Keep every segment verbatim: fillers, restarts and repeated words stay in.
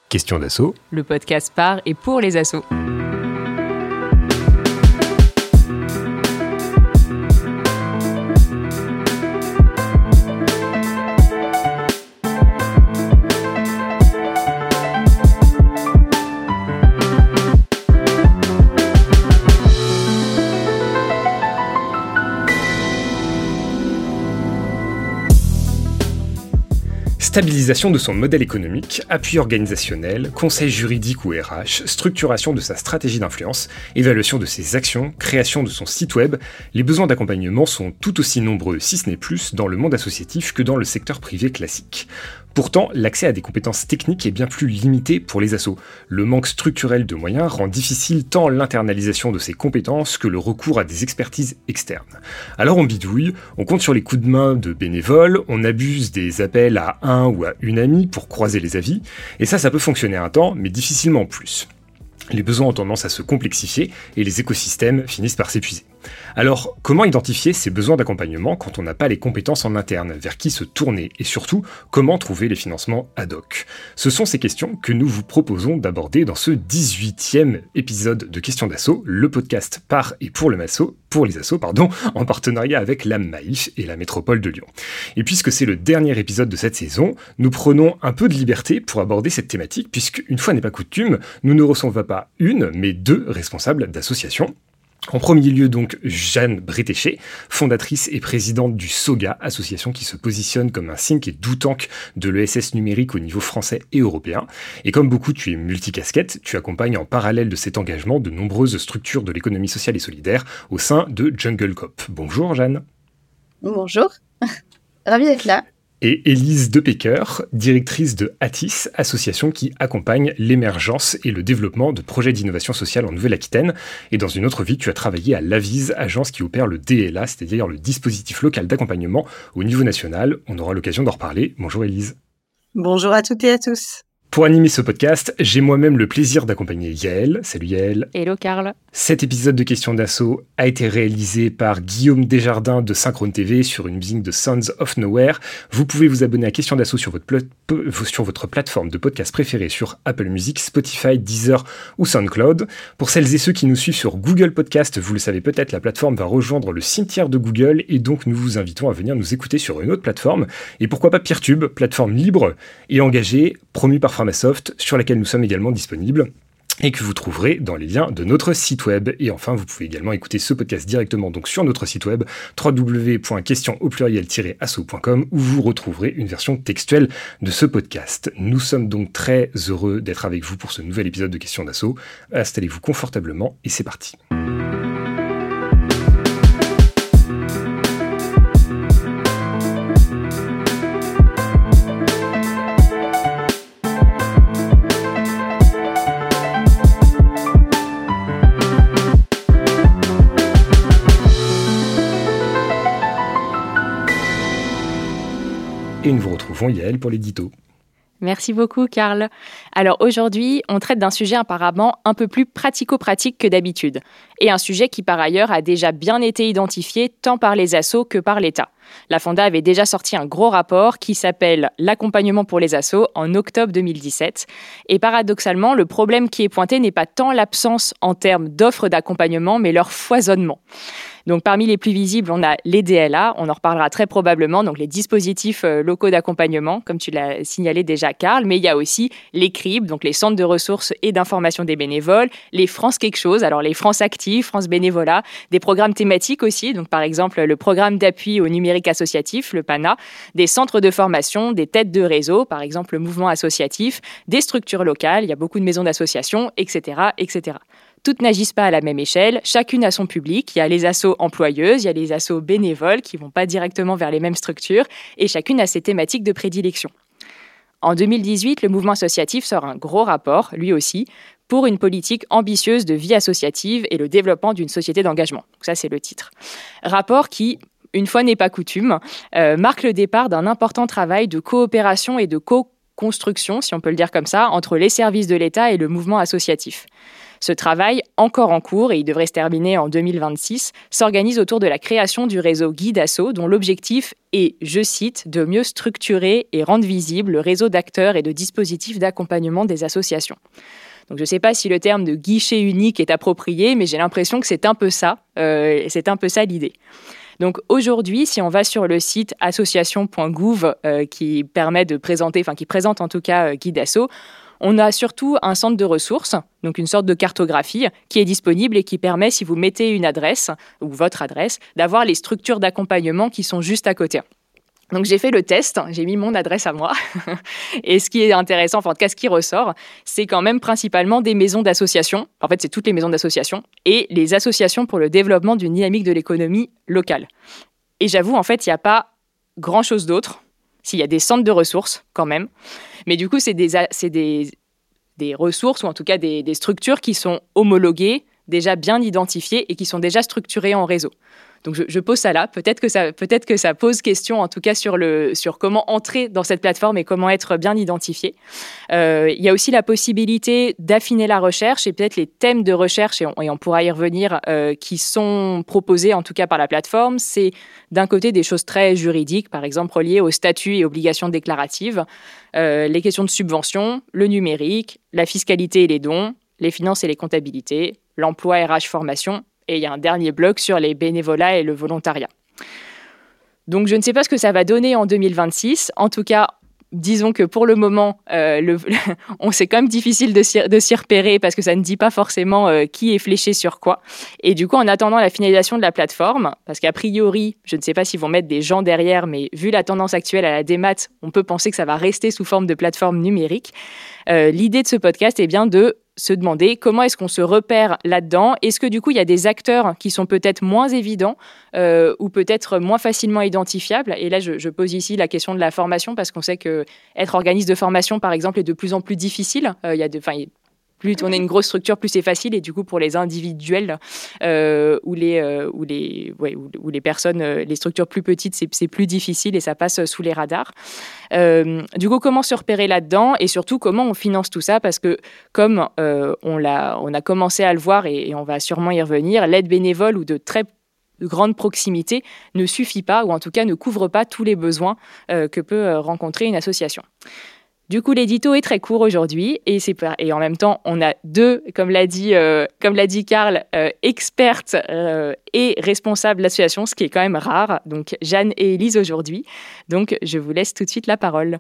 Question d'assaut, le podcast par et pour les assos. Stabilisation de son modèle économique, appui organisationnel, conseil juridique ou R H, structuration de sa stratégie d'influence, évaluation de ses actions, création de son site web, les besoins d'accompagnement sont tout aussi nombreux, si ce n'est plus, dans le monde associatif que dans le secteur privé classique. Pourtant, l'accès à des compétences techniques est bien plus limité pour les assos. Le manque structurel de moyens rend difficile tant l'internalisation de ces compétences que le recours à des expertises externes. Alors on bidouille, on compte sur les coups de main de bénévoles, on abuse des appels à un ou à une amie pour croiser les avis, et ça, ça peut fonctionner un temps, mais difficilement plus. Les besoins ont tendance à se complexifier et les écosystèmes finissent par s'épuiser. Alors, comment identifier ces besoins d'accompagnement quand on n'a pas les compétences en interne? Vers qui se tourner? Et surtout, comment trouver les financements ad hoc? Ce sont ces questions que nous vous proposons d'aborder dans ce dix-huitième épisode de Questions d'Asso, le podcast par et pour le masso, pour les assos, pardon, en partenariat avec la Maïf et la métropole de Lyon. Et puisque c'est le dernier épisode de cette saison, nous prenons un peu de liberté pour aborder cette thématique, puisque, une fois n'est pas coutume, nous ne recevons pas une, mais deux responsables d'associations. En premier lieu, donc, Jeanne Bretéché, fondatrice et présidente du SOGA, association qui se positionne comme un think et do tank de l'E S S numérique au niveau français et européen. Et comme beaucoup, tu es multicasquette, tu accompagnes en parallèle de cet engagement de nombreuses structures de l'économie sociale et solidaire au sein de Jungle Cop. Bonjour Jeanne. Bonjour, ravie d'être là. Et Élise Depecker, directrice de Atis, association qui accompagne l'émergence et le développement de projets d'innovation sociale en Nouvelle-Aquitaine. Et dans une autre vie, tu as travaillé à l'Avise, agence qui opère le D L A, c'est-à-dire le dispositif local d'accompagnement au niveau national. On aura l'occasion d'en reparler. Bonjour Élise. Bonjour à toutes et à tous. Pour animer ce podcast, j'ai moi-même le plaisir d'accompagner Yael. Salut Yael. Hello Carl. Cet épisode de Questions d'Asso a été réalisé par Guillaume Desjardins de Synchrone T V sur une musique de Sounds of Nowhere. Vous pouvez vous abonner à Questions d'Asso sur votre, pla- sur votre plateforme de podcast préférée sur Apple Music, Spotify, Deezer ou SoundCloud. Pour celles et ceux qui nous suivent sur Google Podcast, vous le savez peut-être, la plateforme va rejoindre le cimetière de Google et donc nous vous invitons à venir nous écouter sur une autre plateforme. Et pourquoi pas Peertube, plateforme libre et engagée, promue par Pharmasoft, sur laquelle nous sommes également disponibles et que vous trouverez dans les liens de notre site web. Et enfin, vous pouvez également écouter ce podcast directement donc sur notre site web w w w point question au pluriel tiret asso point com où vous retrouverez une version textuelle de ce podcast. Nous sommes donc très heureux d'être avec vous pour ce nouvel épisode de Questions d'Asso. Installez-vous confortablement et c'est parti. Et nous vous retrouvons Yael pour l'édito. Merci beaucoup, Carl. Alors aujourd'hui, on traite d'un sujet apparemment un peu plus pratico-pratique que d'habitude. Et un sujet qui, par ailleurs, a déjà bien été identifié tant par les assos que par l'État. La Fonda avait déjà sorti un gros rapport qui s'appelle « L'accompagnement pour les assos » en octobre deux mille dix-sept. Et paradoxalement, le problème qui est pointé n'est pas tant l'absence en termes d'offres d'accompagnement, mais leur foisonnement. Donc, parmi les plus visibles, on a les D L A, on en reparlera très probablement, donc les dispositifs locaux d'accompagnement, comme tu l'as signalé déjà, Carl, mais il y a aussi les C R I B, donc les centres de ressources et d'information des bénévoles, les France quelque chose, alors les France Active, France Bénévolat, des programmes thématiques aussi, donc par exemple le programme d'appui au numérique associatif, le P A N A, des centres de formation, des têtes de réseau, par exemple le mouvement associatif, des structures locales, il y a beaucoup de maisons d'association, et cetera, et cetera. Toutes n'agissent pas à la même échelle, chacune a son public. Il y a les assos employeuses, il y a les assos bénévoles qui ne vont pas directement vers les mêmes structures et chacune a ses thématiques de prédilection. En deux mille dix-huit, le mouvement associatif sort un gros rapport, lui aussi, pour une politique ambitieuse de vie associative et le développement d'une société d'engagement. Donc ça, c'est le titre. Rapport qui, une fois n'est pas coutume, euh, marque le départ d'un important travail de coopération et de co-construction, si on peut le dire comme ça, entre les services de l'État et le mouvement associatif. Ce travail, encore en cours et il devrait se terminer en deux mille vingt-six, s'organise autour de la création du réseau Guidasso, dont l'objectif est, je cite, de mieux structurer et rendre visible le réseau d'acteurs et de dispositifs d'accompagnement des associations. Donc, je ne sais pas si le terme de guichet unique est approprié, mais j'ai l'impression que c'est un peu ça, euh, c'est un peu ça l'idée. Donc aujourd'hui, si on va sur le site association point gouv euh, qui permet de présenter, enfin qui présente en tout cas euh, Guidasso, on a surtout un centre de ressources, donc une sorte de cartographie qui est disponible et qui permet, si vous mettez une adresse ou votre adresse, d'avoir les structures d'accompagnement qui sont juste à côté. Donc j'ai fait le test, j'ai mis mon adresse à moi. Et ce qui est intéressant, enfin en tout cas ce qui ressort, c'est quand même principalement des maisons d'associations. En fait, c'est toutes les maisons d'associations et les associations pour le développement d'une dynamique de l'économie locale. Et j'avoue, en fait, il n'y a pas grand-chose d'autre. S'il y a des centres de ressources, quand même. Mais du coup, c'est des, c'est des, des ressources, ou en tout cas des, des structures qui sont homologuées, déjà bien identifiées et qui sont déjà structurées en réseau. Donc, je, je pose ça là. Peut-être que ça, peut-être que ça pose question, en tout cas, sur, le, sur comment entrer dans cette plateforme et comment être bien identifié. Euh, il y a aussi la possibilité d'affiner la recherche et peut-être les thèmes de recherche, et on, et on pourra y revenir, euh, qui sont proposés, en tout cas, par la plateforme. C'est, d'un côté, des choses très juridiques, par exemple, reliées aux statuts et obligations déclaratives, euh, les questions de subvention, le numérique, la fiscalité et les dons, les finances et les comptabilités, l'emploi R H formation. Et il y a un dernier bloc sur les bénévolats et le volontariat. Donc, je ne sais pas ce que ça va donner en deux mille vingt-six. En tout cas, disons que pour le moment, euh, le, on, c'est quand même difficile de s'y, de s'y repérer parce que ça ne dit pas forcément euh, qui est fléché sur quoi. Et du coup, en attendant la finalisation de la plateforme, parce qu'a priori, je ne sais pas s'ils vont mettre des gens derrière, mais vu la tendance actuelle à la démat, on peut penser que ça va rester sous forme de plateforme numérique. Euh, l'idée de ce podcast est bien de se demander comment est-ce qu'on se repère là-dedans. Est-ce que du coup, il y a des acteurs qui sont peut-être moins évidents euh, ou peut-être moins facilement identifiables? Et là, je, je pose ici la question de la formation parce qu'on sait qu'être organisme de formation, par exemple, est de plus en plus difficile. Euh, il y a de, enfin, plus on est une grosse structure, plus c'est facile. Et du coup, pour les individuels euh, ou, les, euh, ou, les, ouais, ou, ou les personnes, euh, les structures plus petites, c'est, c'est plus difficile et ça passe sous les radars. Euh, du coup, comment se repérer là-dedans et surtout, comment on finance tout ça? Parce que comme euh, on, l'a, on a commencé à le voir et, et on va sûrement y revenir, l'aide bénévole ou de très de grande proximité ne suffit pas ou en tout cas ne couvre pas tous les besoins euh, que peut rencontrer une association. Du coup, l'édito est très court aujourd'hui et, c'est, et en même temps, on a deux, comme l'a dit, euh, comme l'a dit Karl, euh, expertes euh, et responsables de l'association, ce qui est quand même rare. Donc, Jeanne et Élise aujourd'hui. Donc, je vous laisse tout de suite la parole.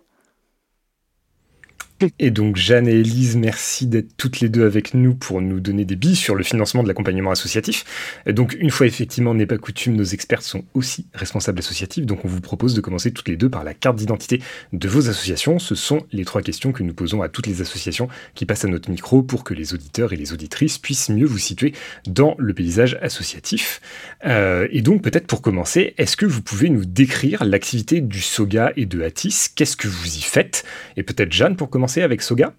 Et donc Jeanne et Élise, merci d'être toutes les deux avec nous pour nous donner des billes sur le financement de l'accompagnement associatif. Et donc une fois effectivement n'est pas coutume, nos experts sont aussi responsables associatifs, donc on vous propose de commencer toutes les deux par la carte d'identité de vos associations. Ce sont les trois questions que nous posons à toutes les associations qui passent à notre micro pour que les auditeurs et les auditrices puissent mieux vous situer dans le paysage associatif. Euh, et donc peut-être pour commencer, est-ce que vous pouvez nous décrire l'activité du SOGA et de Atis? Qu'est-ce que vous y faites? Et peut-être Jeanne pour commencer avec SOGA.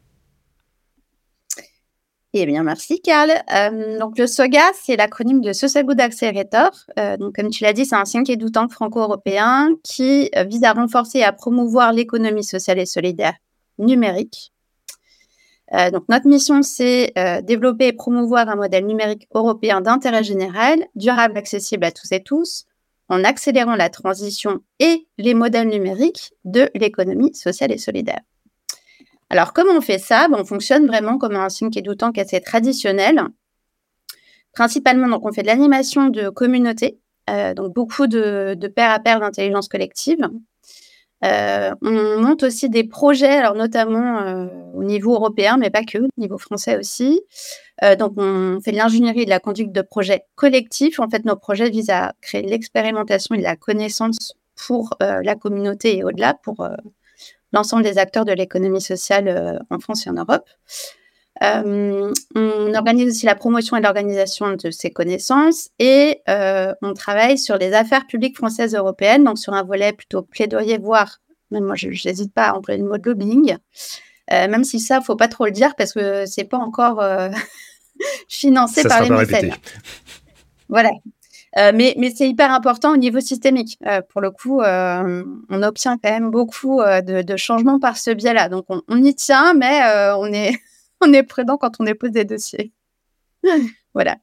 Eh bien, merci Karl. Euh, donc le SOGA, c'est l'acronyme de Social Good Accelerator. Euh, donc comme tu l'as dit, c'est un think tank franco-européen qui euh, vise à renforcer et à promouvoir l'économie sociale et solidaire numérique. Euh, donc notre mission, c'est euh, développer et promouvoir un modèle numérique européen d'intérêt général, durable, accessible à tous et tous, en accélérant la transition et les modèles numériques de l'économie sociale et solidaire. Alors, comment on fait ça? Ben, on fonctionne vraiment comme un think tank assez traditionnel. Principalement, donc, on fait de l'animation de communauté, euh, donc beaucoup de, de pair à pair d'intelligence collective. Euh, on monte aussi des projets, alors notamment euh, au niveau européen, mais pas que, au niveau français aussi. Euh, donc, on fait de l'ingénierie et de la conduite de projets collectifs. En fait, nos projets visent à créer l'expérimentation et de la connaissance pour euh, la communauté et au-delà, pour euh, l'ensemble des acteurs de l'économie sociale euh, en France et en Europe. Euh, on organise aussi la promotion et l'organisation de ces connaissances et euh, on travaille sur les affaires publiques françaises et européennes, donc sur un volet plutôt plaidoyer, voire, même moi je n'hésite pas à employer le mot de lobbying, euh, même si ça, il ne faut pas trop le dire parce que ce n'est pas encore euh, financé ça par les mécènes. Voilà. Euh, mais, mais c'est hyper important au niveau systémique. Euh, pour le coup, euh, on obtient quand même beaucoup euh, de, de changements par ce biais-là. Donc, on, on y tient, mais euh, on, est, on est prudent quand on dépose des dossiers. Voilà.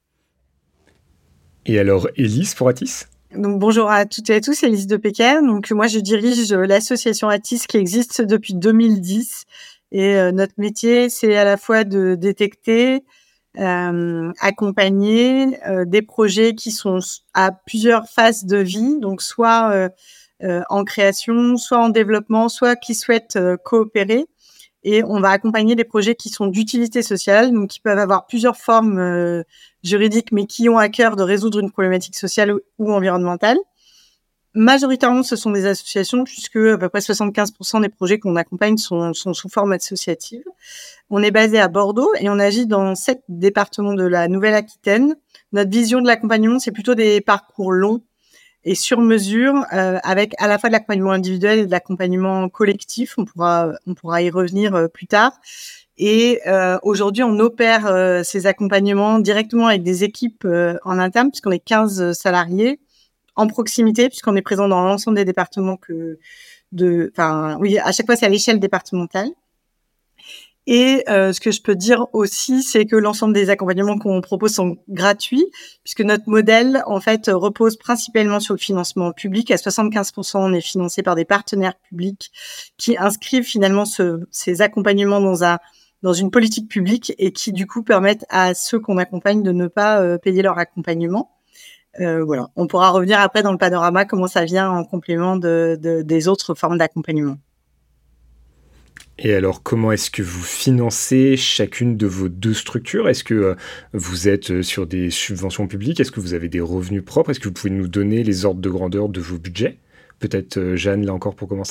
Et alors, Élise pour Atis ? Donc, bonjour à toutes et à tous, Élise de Péker. Donc, moi, je dirige l'association Atis qui existe depuis deux mille dix. Et euh, notre métier, c'est à la fois de détecter, euh, accompagner euh, des projets qui sont à plusieurs phases de vie, donc soit euh, euh, en création, soit en développement, soit qui souhaitent euh, coopérer. Et on va accompagner des projets qui sont d'utilité sociale, donc qui peuvent avoir plusieurs formes euh, juridiques, mais qui ont à cœur de résoudre une problématique sociale ou, ou environnementale. Majoritairement, ce sont des associations, puisque à peu près soixante-quinze pour cent des projets qu'on accompagne sont, sont sous forme associative. On est basé à Bordeaux et on agit dans sept départements de la Nouvelle-Aquitaine. Notre vision de l'accompagnement, c'est plutôt des parcours longs et sur mesure, euh, avec à la fois de l'accompagnement individuel et de l'accompagnement collectif. On pourra, on pourra y revenir euh, plus tard. Et euh, aujourd'hui, on opère euh, ces accompagnements directement avec des équipes euh, en interne, puisqu'on est quinze salariés, en proximité, puisqu'on est présent dans l'ensemble des départements que de, enfin, oui, à chaque fois, c'est à l'échelle départementale. Et euh, ce que je peux dire aussi, c'est que l'ensemble des accompagnements qu'on propose sont gratuits, puisque notre modèle, en fait, repose principalement sur le financement public. À soixante-quinze pour cent, on est financé par des partenaires publics qui inscrivent finalement ce, ces accompagnements dans un dans une politique publique et qui, du coup, permettent à ceux qu'on accompagne de ne pas euh, payer leur accompagnement. Euh, voilà. On pourra revenir après dans le panorama comment ça vient en complément de, de, des autres formes d'accompagnement. Et alors, comment est-ce que vous financez chacune de vos deux structures ? Est-ce que euh, vous êtes sur des subventions publiques ? Est-ce que vous avez des revenus propres ? Est-ce que vous pouvez nous donner les ordres de grandeur de vos budgets ? Peut-être euh, Jeanne, là encore, pour commencer ?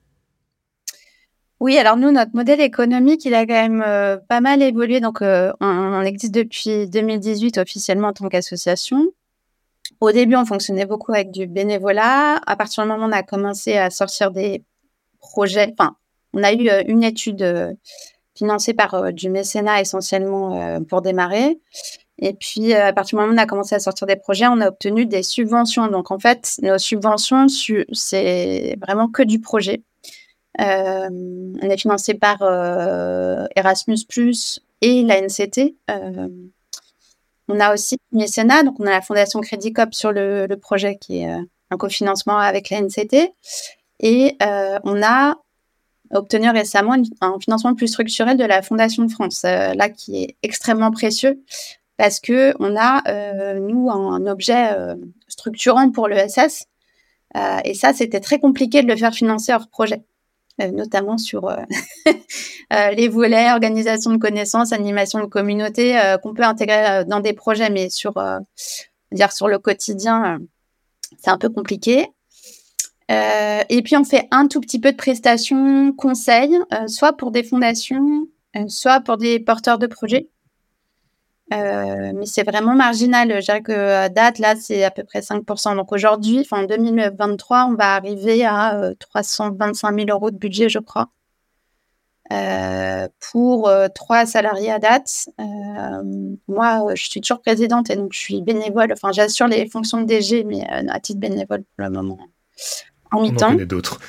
Oui, alors nous, notre modèle économique, il a quand même euh, pas mal évolué. Donc, euh, on, on existe depuis deux mille dix-huit officiellement en tant qu'association. Au début, on fonctionnait beaucoup avec du bénévolat. À partir du moment où on a commencé à sortir des projets, enfin, on a eu euh, une étude euh, financée par euh, du mécénat essentiellement euh, pour démarrer. Et puis, euh, à partir du moment où on a commencé à sortir des projets, on a obtenu des subventions. Donc, en fait, nos subventions, su- c'est vraiment que du projet. Euh, on est financé par euh, Erasmus plus, et la N C T. Euh, on a aussi le mécénat, donc on a la Fondation Crédit Coop sur le, le projet qui est euh, un cofinancement avec la N C T. Et euh, on a obtenu récemment une- un financement plus structurel de la Fondation de France, euh, là qui est extrêmement précieux parce que on a euh, nous un objet euh, structurant pour l'E S S euh, et ça c'était très compliqué de le faire financer hors projet, euh, notamment sur euh, euh, les volets organisation de connaissances, animation de communauté euh, qu'on peut intégrer euh, dans des projets, mais sur euh, dire sur le quotidien, euh, c'est un peu compliqué. Euh, et puis, on fait un tout petit peu de prestations conseils, euh, soit pour des fondations, euh, soit pour des porteurs de projets. Euh, mais c'est vraiment marginal. Je dirais qu'à date, là, c'est à peu près cinq pour cent. Donc aujourd'hui, enfin, en deux mille vingt-trois, on va arriver à euh, trois cent vingt-cinq mille euros de budget, je crois, euh, pour euh, trois salariés à date. Euh, moi, je suis toujours présidente et donc je suis bénévole. Enfin, j'assure les fonctions de D G, mais euh, à titre bénévole pour le moment. En On en mi-temps. connaît d'autres.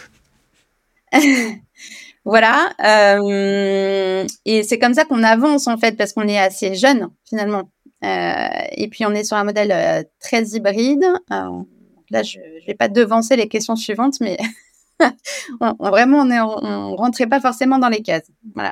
Voilà. Euh, et c'est comme ça qu'on avance, en fait, parce qu'on est assez jeune, finalement. Euh, et puis, on est sur un modèle euh, très hybride. Euh, là, je ne vais pas devancer les questions suivantes, mais on, on- vraiment, on ne on rentrait pas forcément dans les cases. Voilà.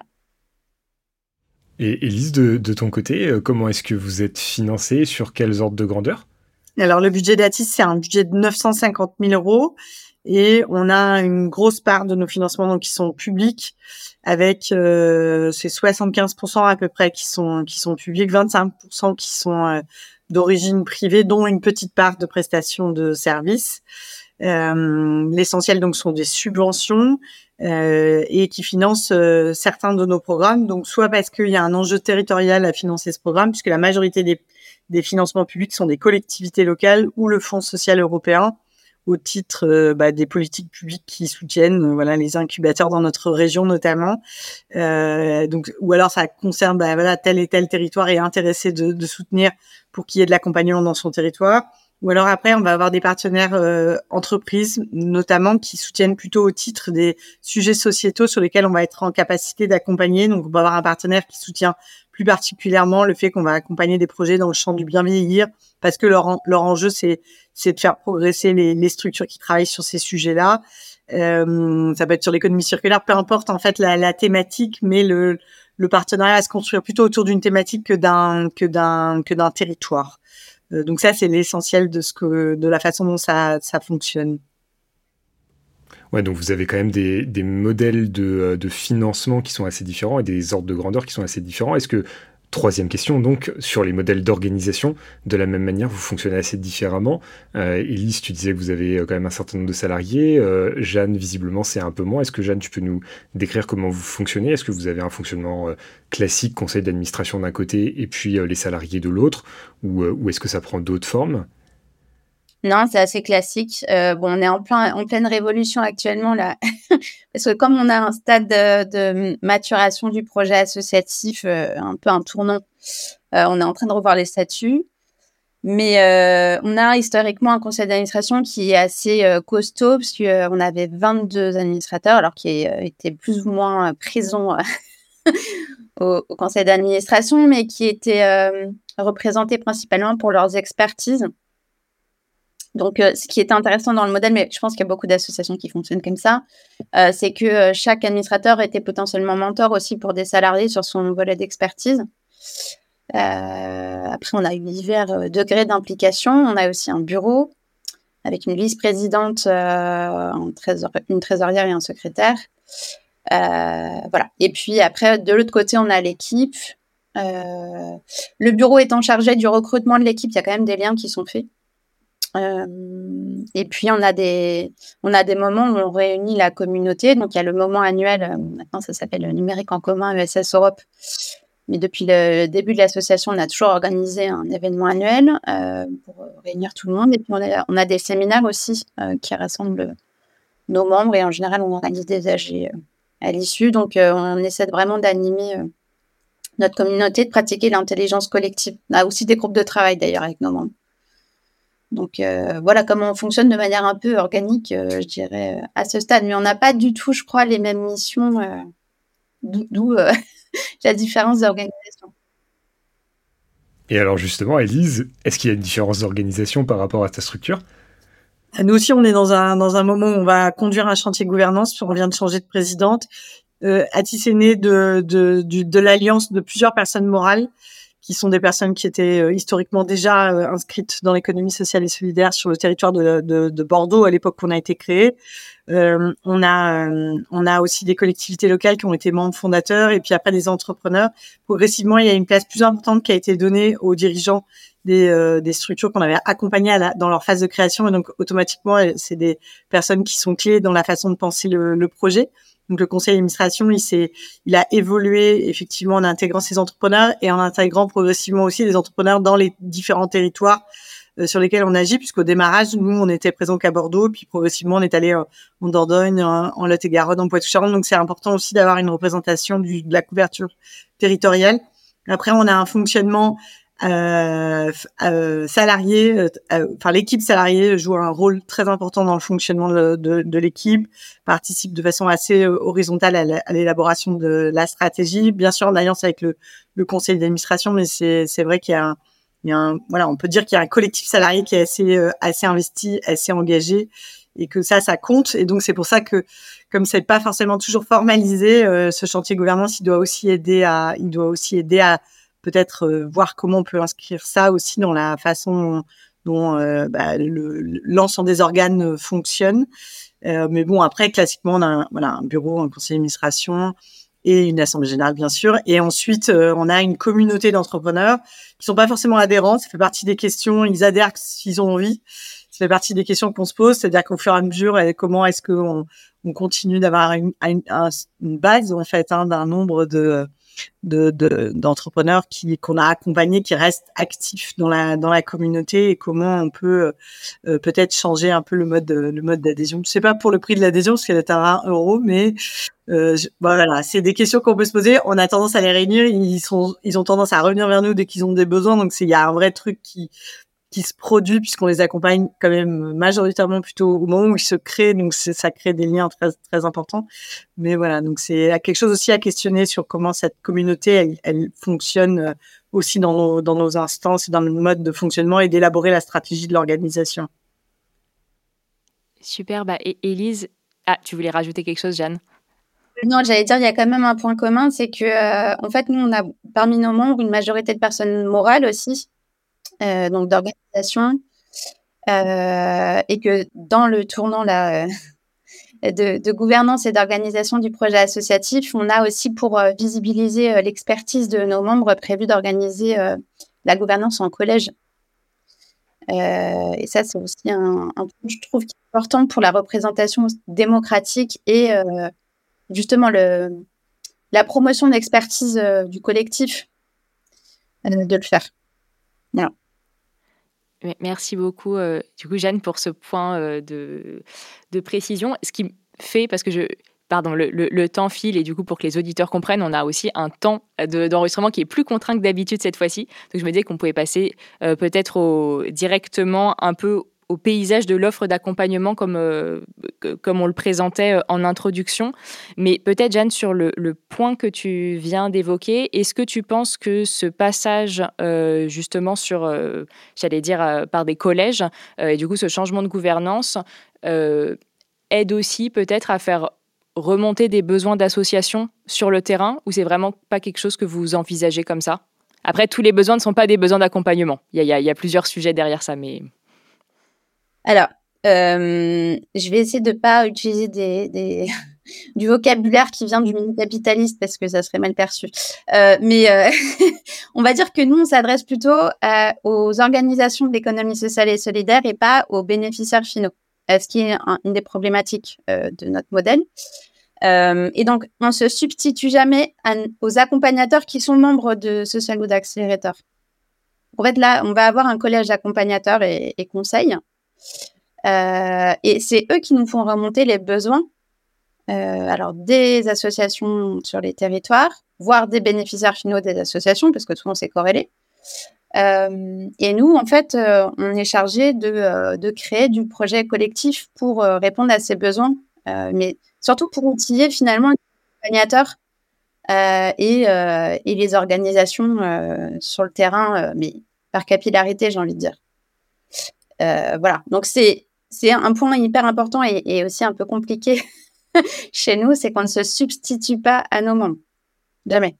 Et Élise, de, de ton côté, euh, comment est-ce que vous êtes financée ? Sur quels ordres de grandeur ? Alors, le budget d'Atis, c'est un budget de neuf cent cinquante mille euros et on a une grosse part de nos financements donc, qui sont publics avec euh, c'est soixante-quinze pour cent à peu près qui sont, qui sont publics, vingt-cinq pour cent qui sont euh, d'origine privée, dont une petite part de prestations de services. Euh, l'essentiel donc sont des subventions euh, et qui financent euh, certains de nos programmes. Donc, soit parce qu'il y a un enjeu territorial à financer ce programme, puisque la majorité des des financements publics sont des collectivités locales ou le Fonds social européen au titre euh, bah, des politiques publiques qui soutiennent euh, voilà les incubateurs dans notre région notamment. Euh, donc ou alors ça concerne bah, voilà tel et tel territoire est intéressé de, de soutenir pour qu'il y ait de l'accompagnement dans son territoire. Ou alors après, on va avoir des partenaires euh, entreprises, notamment qui soutiennent plutôt au titre des sujets sociétaux sur lesquels on va être en capacité d'accompagner. Donc, on va avoir un partenaire qui soutient plus particulièrement le fait qu'on va accompagner des projets dans le champ du bien vieillir, parce que leur, en, leur enjeu, c'est, c'est de faire progresser les, les structures qui travaillent sur ces sujets-là. Euh, ça peut être sur l'économie circulaire, peu importe en fait la, la thématique, mais le, le partenariat va se construire plutôt autour d'une thématique que d'un, que d'un, que d'un territoire. Euh, donc ça, c'est l'essentiel de ce que, de la façon dont ça, ça fonctionne. Ouais, donc vous avez quand même des, des modèles de, de financement qui sont assez différents et des ordres de grandeur qui sont assez différents. Est-ce que, troisième question, donc, sur les modèles d'organisation, de la même manière, vous fonctionnez assez différemment? euh, Élise, tu disais que vous avez quand même un certain nombre de salariés. Euh, Jeanne, visiblement, c'est un peu moins. Est-ce que, Jeanne, tu peux nous décrire comment vous fonctionnez? Est-ce que vous avez un fonctionnement euh, classique, conseil d'administration d'un côté, et puis euh, les salariés de l'autre? Ou, euh, ou est-ce que ça prend d'autres formes? Non, c'est assez classique. Euh, bon, on est en, plein, en pleine révolution actuellement, là. Parce que comme on a un stade de, de maturation du projet associatif, euh, un peu un tournant, euh, on est en train de revoir les statuts. Mais euh, on a historiquement un conseil d'administration qui est assez euh, costaud, parce qu'on avait vingt-deux administrateurs, alors qui euh, étaient plus ou moins euh, présents euh, au, au conseil d'administration, mais qui étaient euh, représentés principalement pour leurs expertises. Donc, euh, ce qui est intéressant dans le modèle, mais je pense qu'il y a beaucoup d'associations qui fonctionnent comme ça, euh, c'est que euh, chaque administrateur était potentiellement mentor aussi pour des salariés sur son volet d'expertise. Euh, après, on a eu divers euh, degrés d'implication. On a aussi un bureau avec une vice-présidente, euh, un trésor- une trésorière et un secrétaire. Euh, voilà. Et puis après, de l'autre côté, on a l'équipe. Euh, le bureau étant chargé du recrutement de l'équipe, il y a quand même des liens qui sont faits. Euh, et puis, on a, des, on a des moments où on réunit la communauté. Donc, il y a le moment annuel, euh, maintenant ça s'appelle le Numérique en commun E S S Europe. Mais depuis le début de l'association, on a toujours organisé un événement annuel euh, pour réunir tout le monde. Et puis, on a, on a des séminaires aussi euh, qui rassemblent nos membres. Et en général, on organise des A G euh, à l'issue. Donc, euh, on essaie vraiment d'animer euh, notre communauté, de pratiquer l'intelligence collective. On a aussi des groupes de travail, d'ailleurs, avec nos membres. Donc, euh, voilà comment on fonctionne de manière un peu organique, euh, je dirais, à ce stade. Mais on n'a pas du tout, je crois, les mêmes missions, euh, d'où euh, la différence d'organisation. Et alors justement, Élise, est-ce qu'il y a une différence d'organisation par rapport à ta structure? Nous aussi, on est dans un, dans un moment où on va conduire un chantier gouvernance, on vient de changer de présidente. Euh, Atis est né de, de, de, de l'alliance de plusieurs personnes morales, qui sont des personnes qui étaient euh, historiquement déjà euh, inscrites dans l'économie sociale et solidaire sur le territoire de, de, de Bordeaux à l'époque qu'on a été créé. Euh, on a euh, on a aussi des collectivités locales qui ont été membres fondateurs et puis après des entrepreneurs. Progressivement, il y a une place plus importante qui a été donnée aux dirigeants des, euh, des structures qu'on avait accompagnées à la, dans leur phase de création et donc automatiquement, c'est des personnes qui sont clés dans la façon de penser le, le projet. Donc le conseil d'administration, il s'est, il a évolué effectivement en intégrant ces entrepreneurs et en intégrant progressivement aussi des entrepreneurs dans les différents territoires euh, sur lesquels on agit, puisqu'au démarrage, nous, on était présents qu'à Bordeaux, puis progressivement, on est allé euh, en Dordogne, en, en Lot-et-Garonne, en Poitou-Charentes. Donc c'est important aussi d'avoir une représentation du, de la couverture territoriale. Après, on a un fonctionnement Euh, euh, salariés, euh, enfin l'équipe salariée joue un rôle très important dans le fonctionnement de, de, de l'équipe, participe de façon assez horizontale à l'élaboration de la stratégie, bien sûr en alliance avec le, le conseil d'administration, mais c'est, c'est vrai qu'il y a, un, il y a un, voilà, on peut dire qu'il y a un collectif salarié qui est assez, assez investi, assez engagé, et que ça, ça compte. Et donc c'est pour ça que, comme c'est pas forcément toujours formalisé, euh, ce chantier gouvernance, il doit aussi aider à, il doit aussi aider à peut-être euh, voir comment on peut inscrire ça aussi dans la façon dont euh, bah, le, l'ensemble des organes fonctionne. Euh, mais bon, après, classiquement, on a un, voilà, un bureau, un conseil d'administration et une assemblée générale, bien sûr. Et ensuite, euh, on a une communauté d'entrepreneurs qui sont pas forcément adhérents. Ça fait partie des questions. Ils adhèrent s'ils ont envie. Ça fait partie des questions qu'on se pose. C'est-à-dire qu'au fur et à mesure, comment est-ce qu'on on continue d'avoir une, une, une base, en fait, hein, d'un nombre de... De, de, d'entrepreneurs qui, qu'on a accompagnés, qui restent actifs dans la, dans la communauté et comment on peut euh, peut-être changer un peu le mode, le mode d'adhésion. Je sais pas pour le prix de l'adhésion, parce qu'elle est à vingt euros, mais euh, je, bon, voilà, c'est des questions qu'on peut se poser. On a tendance à les réunir. Ils, sont, ils ont tendance à revenir vers nous dès qu'ils ont des besoins. Donc, il y a un vrai truc qui qui se produit, puisqu'on les accompagne quand même majoritairement plutôt au moment où ils se créent, donc c'est, ça crée des liens très, très importants. Mais voilà, donc c'est quelque chose aussi à questionner sur comment cette communauté, elle, elle fonctionne aussi dans nos, dans nos instances et dans le mode de fonctionnement, et d'élaborer la stratégie de l'organisation. Super, bah, et Élise, ah, tu voulais rajouter quelque chose, Jeanne? Non, j'allais dire, il y a quand même un point commun, c'est que, euh, en fait, nous, on a parmi nos membres une majorité de personnes morales aussi, euh, donc d'organisation, euh, et que dans le tournant là, euh, de, de gouvernance et d'organisation du projet associatif, on a aussi pour euh, visibiliser euh, l'expertise de nos membres prévu d'organiser euh, la gouvernance en collège. Euh, et ça, c'est aussi un, un point, je trouve, qui est important pour la représentation démocratique et euh, justement le, la promotion d'expertise euh, du collectif, euh, de le faire. Voilà. Merci beaucoup, euh, du coup, Jeanne, pour ce point euh, de, de précision. Ce qui fait, parce que je, pardon, le, le, le temps file, et du coup, pour que les auditeurs comprennent, on a aussi un temps de, d'enregistrement qui est plus contraint que d'habitude cette fois-ci. Donc, je me disais qu'on pouvait passer euh, peut-être au, directement un peu au paysage de l'offre d'accompagnement comme, euh, comme on le présentait euh, en introduction. Mais peut-être, Jeanne, sur le, le point que tu viens d'évoquer, est-ce que tu penses que ce passage euh, justement sur, euh, j'allais dire, euh, par des collèges, euh, et du coup ce changement de gouvernance, euh, aide aussi peut-être à faire remonter des besoins d'associations sur le terrain, ou c'est vraiment pas quelque chose que vous envisagez comme ça? Après, tous les besoins ne sont pas des besoins d'accompagnement. Il y a, il y a plusieurs sujets derrière ça, mais... Alors, euh, je vais essayer de ne pas utiliser des, des du vocabulaire qui vient du milieu capitaliste parce que ça serait mal perçu. Euh, mais euh, on va dire que nous, on s'adresse plutôt euh, aux organisations de l'économie sociale et solidaire et pas aux bénéficiaires finaux, euh, ce qui est un, une des problématiques euh, de notre modèle. Euh, et donc, on ne se substitue jamais à, aux accompagnateurs qui sont membres de Social Good Accelerator. En fait, là, on va avoir un collège d'accompagnateurs et, et conseils. Euh, et c'est eux qui nous font remonter les besoins, euh, alors des associations sur les territoires, voire des bénéficiaires finaux des associations, parce que souvent c'est corrélé. Euh, et nous, en fait, euh, on est chargé de, euh, de créer du projet collectif pour euh, répondre à ces besoins, euh, mais surtout pour outiller finalement les accompagnateurs euh, et, euh, et les organisations euh, sur le terrain, euh, mais par capillarité, j'ai envie de dire. Euh, voilà, donc c'est, c'est un point hyper important et, et aussi un peu compliqué chez nous, c'est qu'on ne se substitue pas à nos membres. Jamais.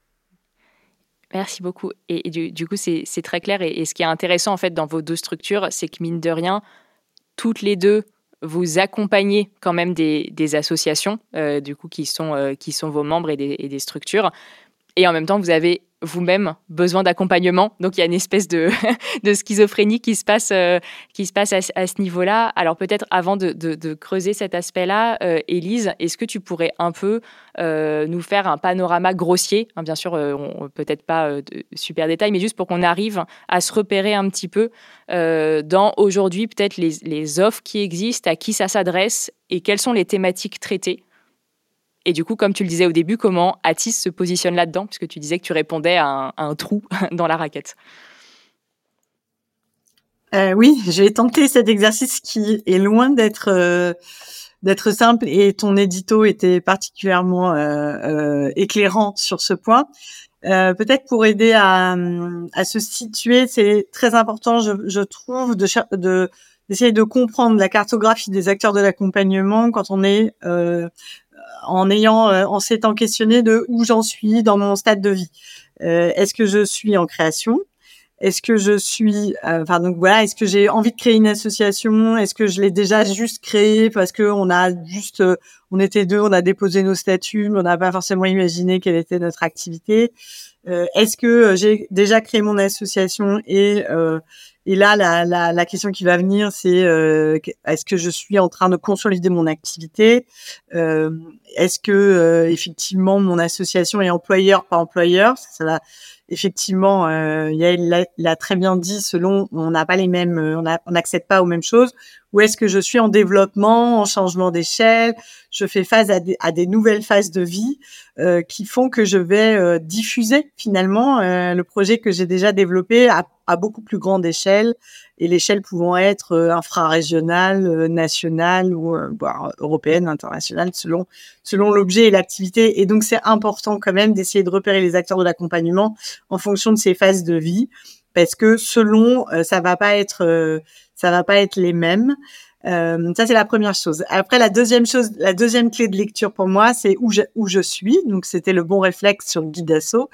Merci beaucoup. Et, et du, du coup, c'est, c'est très clair. Et, et ce qui est intéressant, en fait, dans vos deux structures, c'est que, mine de rien, toutes les deux, vous accompagnez quand même des, des associations, euh, du coup, qui sont, euh, qui sont vos membres et des, et des structures. Et en même temps, vous avez vous-même besoin d'accompagnement. Donc, il y a une espèce de, de schizophrénie qui se passe, euh, qui se passe à, à ce niveau-là. Alors, peut-être avant de, de, de creuser cet aspect-là, euh, Élise, est-ce que tu pourrais un peu euh, nous faire un panorama grossier, hein, bien sûr, euh, on, peut-être pas euh, de super détails, mais juste pour qu'on arrive à se repérer un petit peu euh, dans aujourd'hui, peut-être les, les offres qui existent, à qui ça s'adresse et quelles sont les thématiques traitées. Et du coup, comme tu le disais au début, comment Atis se positionne là-dedans, puisque tu disais que tu répondais à un, à un trou dans la raquette. Euh, oui, j'ai tenté cet exercice qui est loin d'être euh, d'être simple, et ton édito était particulièrement euh, euh, éclairant sur ce point. Euh, peut-être pour aider à, à se situer, c'est très important, je, je trouve, de, de d'essayer de comprendre la cartographie des acteurs de l'accompagnement quand on est euh, en ayant, euh, en s'étant questionné de où j'en suis dans mon stade de vie. Euh, est-ce que je suis en création? Est-ce que je suis, euh, enfin donc voilà, est-ce que j'ai envie de créer une association? Est-ce que je l'ai déjà juste créée parce que on a juste, euh, on était deux, on a déposé nos statuts, mais on n'a pas forcément imaginé quelle était notre activité. Euh, est-ce que j'ai déjà créé mon association et euh, et là la, la la question qui va venir, c'est euh, est-ce que je suis en train de consolider mon activité? euh, Est-ce que euh, effectivement mon association est employeur pas employeur? Ça, ça va. Effectivement, euh, Yael l'a, l'a très bien dit, selon, on n'a pas les mêmes, on n'accède pas aux mêmes choses. où est-ce que je suis en développement, en changement d'échelle, je fais face à des, à des nouvelles phases de vie euh, qui font que je vais euh, diffuser finalement euh, le projet que j'ai déjà développé à, à beaucoup plus grande échelle, et l'échelle pouvant être euh, infrarégionale, euh, nationale ou euh, voire européenne, internationale, selon selon l'objet et l'activité. Et donc c'est important quand même d'essayer de repérer les acteurs de l'accompagnement en fonction de ces phases de vie, parce que selon euh, ça va pas être euh, ça va pas être les mêmes. Euh, ça c'est la première chose. Après la deuxième chose, la deuxième clé de lecture pour moi, c'est où je où je suis. Donc c'était le bon réflexe sur le guide asso.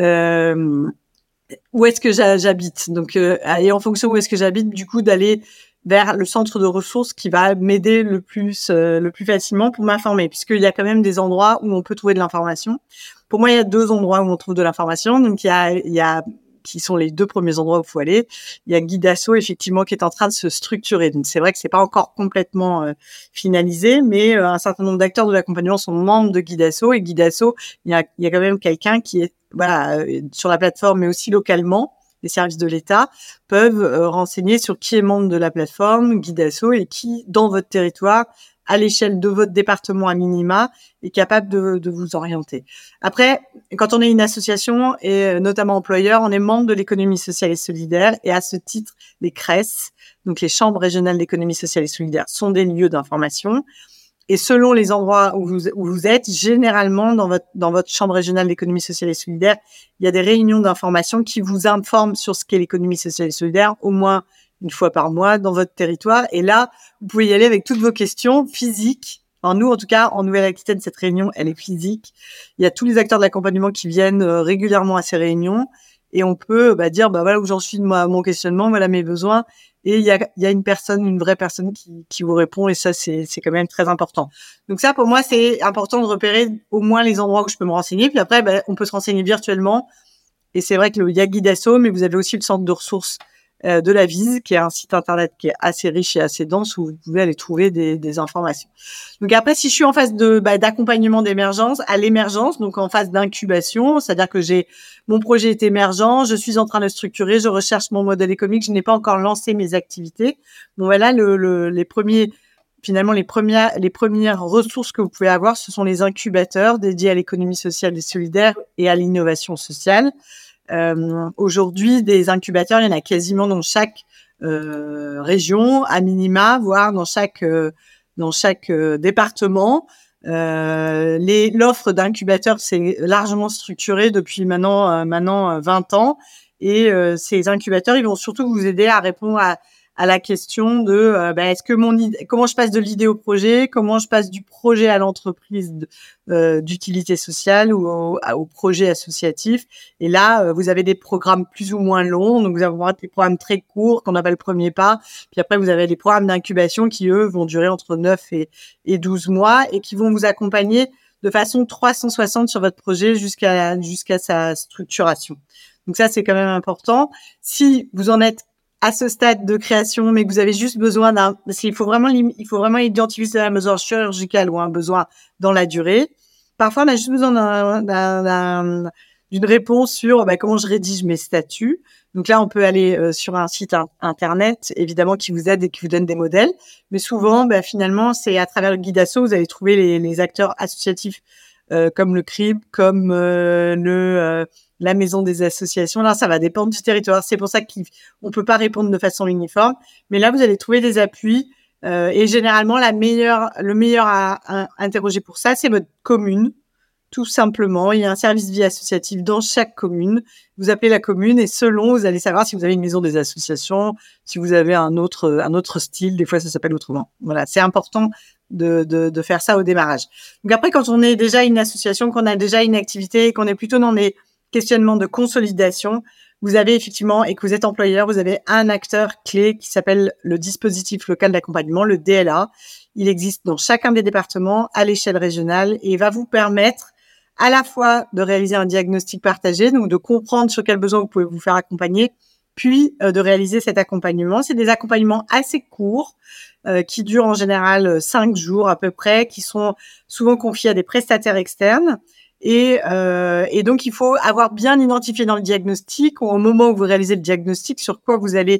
Euh, où est-ce que j'habite. Donc euh, et en fonction où est-ce que j'habite, du coup d'aller vers le centre de ressources qui va m'aider le plus euh, le plus facilement pour m'informer, puisqu'il y a quand même des endroits où on peut trouver de l'information. Pour moi, il y a deux endroits où on trouve de l'information. Donc il y a il y a qui sont les deux premiers endroits où il faut aller. Il y a Guide Asso, effectivement, qui est en train de se structurer. Donc, c'est vrai que c'est pas encore complètement euh, finalisé, mais euh, un certain nombre d'acteurs de l'accompagnement sont membres de Guide Asso. Et Guide Asso, il y a, il y a quand même quelqu'un qui est voilà, euh, sur la plateforme, mais aussi localement. Les services de l'État peuvent euh, renseigner sur qui est membre de la plateforme Guide Asso et qui, dans votre territoire, à l'échelle de votre département à minima, est capable de, de vous orienter. Après, quand on est une association, et notamment employeur, on est membre de l'économie sociale et solidaire, et à ce titre, les C R E S, donc les chambres régionales d'économie sociale et solidaire, sont des lieux d'information. Et selon les endroits où vous, où vous êtes, généralement, dans votre, dans votre chambre régionale d'économie sociale et solidaire, il y a des réunions d'information qui vous informent sur ce qu'est l'économie sociale et solidaire, au moins une fois par mois dans votre territoire. Et là, vous pouvez y aller avec toutes vos questions physiques. Enfin, nous, en tout cas, en Nouvelle-Aquitaine, cette réunion, elle est physique. Il y a tous les acteurs de l'accompagnement qui viennent euh, régulièrement à ces réunions. Et on peut bah, dire, bah voilà où j'en suis de moi, mon questionnement, voilà mes besoins. Et il y a, il y a une personne, une vraie personne qui, qui vous répond. Et ça, c'est, c'est quand même très important. Donc ça, pour moi, c'est important de repérer au moins les endroits où je peux me renseigner. Puis après, bah, on peut se renseigner virtuellement. Et c'est vrai que le, il y a Guide Asso, mais vous avez aussi le centre de ressources euh, de la Vise, qui est un site internet qui est assez riche et assez dense où vous pouvez aller trouver des, des informations. Donc après, si je suis en phase de bah, d'accompagnement d'émergence, à l'émergence, donc en phase d'incubation, c'est-à-dire que j'ai mon projet est émergent, je suis en train de structurer, je recherche mon modèle économique, je n'ai pas encore lancé mes activités. Bon voilà, le, le, les premiers finalement les premières les premières ressources que vous pouvez avoir, ce sont les incubateurs dédiés à l'économie sociale et solidaire et à l'innovation sociale. Euh, aujourd'hui, des incubateurs, il y en a quasiment dans chaque euh, région, à minima, voire dans chaque euh, dans chaque euh, département. Euh, les, l'offre d'incubateurs s'est largement structurée depuis maintenant euh, maintenant vingt ans, et euh, ces incubateurs, ils vont surtout vous aider à répondre à à la question de euh, bah, est-ce que mon idée, comment je passe de l'idée au projet, comment je passe du projet à l'entreprise de, euh, d'utilité sociale ou au, au projet associatif. Et là, euh, vous avez des programmes plus ou moins longs, donc vous avez des programmes très courts qu'on appelle premier pas. Puis après, vous avez des programmes d'incubation qui, eux, vont durer entre neuf et, et douze mois et qui vont vous accompagner de façon trois cent soixante sur votre projet jusqu'à jusqu'à sa structuration. Donc ça, c'est quand même important. Si vous en êtes à ce stade de création, mais que vous avez juste besoin d'un, parce qu'il faut vraiment, il faut vraiment identifier si c'est un besoin chirurgical ou un besoin dans la durée. Parfois, on a juste besoin d'un, d'un, d'un d'une réponse sur bah, comment je rédige mes statuts. Donc là, on peut aller euh, sur un site in- internet, évidemment, qui vous aide et qui vous donne des modèles. Mais souvent, bah, finalement, c'est à travers le guide asso, vous allez trouver les, les acteurs associatifs euh, comme le C R I B, comme euh, le euh, la maison des associations. Là, ça va dépendre du territoire. C'est pour ça qu'on peut pas répondre de façon uniforme. Mais là, vous allez trouver des appuis. Euh, et généralement, la meilleure, le meilleur à, à interroger pour ça, c'est votre commune. Tout simplement, il y a un service vie associative dans chaque commune. Vous appelez la commune et selon, vous allez savoir si vous avez une maison des associations, si vous avez un autre, un autre style. Des fois, ça s'appelle autrement. Voilà, c'est important de, de, de faire ça au démarrage. Donc après, quand on est déjà une association, qu'on a déjà une activité, qu'on est plutôt dans des questionnements de consolidation, vous avez effectivement, et que vous êtes employeur, vous avez un acteur clé qui s'appelle le dispositif local d'accompagnement, le D L A. Il existe dans chacun des départements à l'échelle régionale et il va vous permettre à la fois de réaliser un diagnostic partagé, donc de comprendre sur quels besoins vous pouvez vous faire accompagner, puis euh, de réaliser cet accompagnement. C'est des accompagnements assez courts, euh, qui durent en général cinq jours à peu près, qui sont souvent confiés à des prestataires externes. Et, euh, et donc, il faut avoir bien identifié dans le diagnostic, ou au moment où vous réalisez le diagnostic, sur quoi vous allez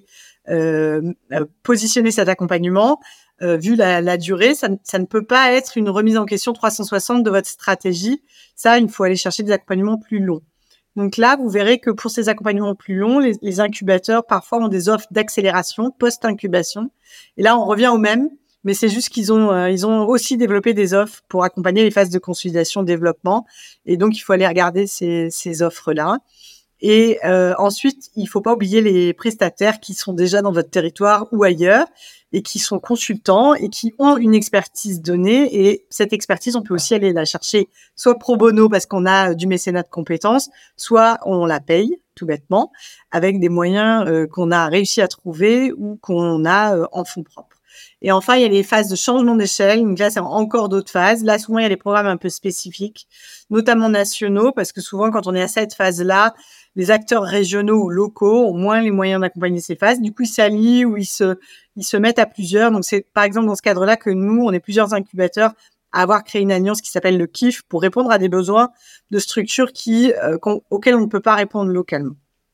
euh, positionner cet accompagnement, euh, vu la, la durée, ça, ça ne peut pas être une remise en question trois cent soixante de votre stratégie. Ça, il faut aller chercher des accompagnements plus longs. Donc là, vous verrez que pour ces accompagnements plus longs, les, les incubateurs parfois ont des offres d'accélération post-incubation. Et là, on revient au même, mais c'est juste qu'ils ont, euh, ils ont aussi développé des offres pour accompagner les phases de consolidation, développement. Et donc, il faut aller regarder ces, ces offres-là. Et euh, ensuite, il faut pas oublier les prestataires qui sont déjà dans votre territoire ou ailleurs et qui sont consultants et qui ont une expertise donnée. Et cette expertise, on peut aussi aller la chercher soit pro bono parce qu'on a du mécénat de compétences, soit on la paye tout bêtement avec des moyens euh, qu'on a réussi à trouver ou qu'on a euh, en fonds propres. Et enfin, il y a les phases de changement d'échelle. Donc là, c'est encore d'autres phases. Là, souvent, il y a des programmes un peu spécifiques, notamment nationaux, parce que souvent, quand on est à cette phase-là, les acteurs régionaux ou locaux ont moins les moyens d'accompagner ces phases. Du coup, ils s'allient ou ils se, ils se mettent à plusieurs. Donc, c'est par exemple dans ce cadre-là que nous, on est plusieurs incubateurs à avoir créé une alliance qui s'appelle le K I F pour répondre à des besoins de structures qui, euh, auxquels on ne peut pas répondre localement.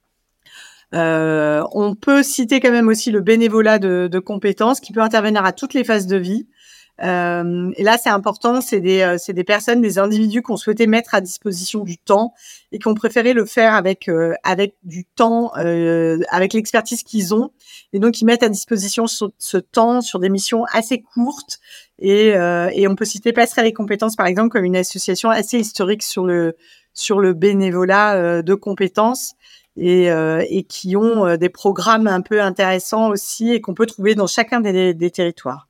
Euh, on peut citer quand même aussi le bénévolat de, de compétences qui peut intervenir à toutes les phases de vie. Euh, et là, c'est important, c'est des, euh, c'est des personnes, des individus qui ont souhaité mettre à disposition du temps et qui ont préféré le faire avec euh, avec du temps, euh, avec l'expertise qu'ils ont. Et donc, ils mettent à disposition ce, ce temps sur des missions assez courtes. Et, euh, et on peut citer Passerelle et Compétences, par exemple, comme une association assez historique sur le sur le bénévolat euh, de compétences. Et, euh, et qui ont euh, des programmes un peu intéressants aussi et qu'on peut trouver dans chacun des, des territoires.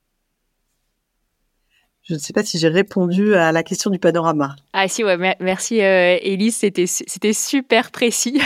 Je ne sais pas si j'ai répondu à la question du panorama. Ah si, ouais, merci euh, Élise, c'était, c'était super précis.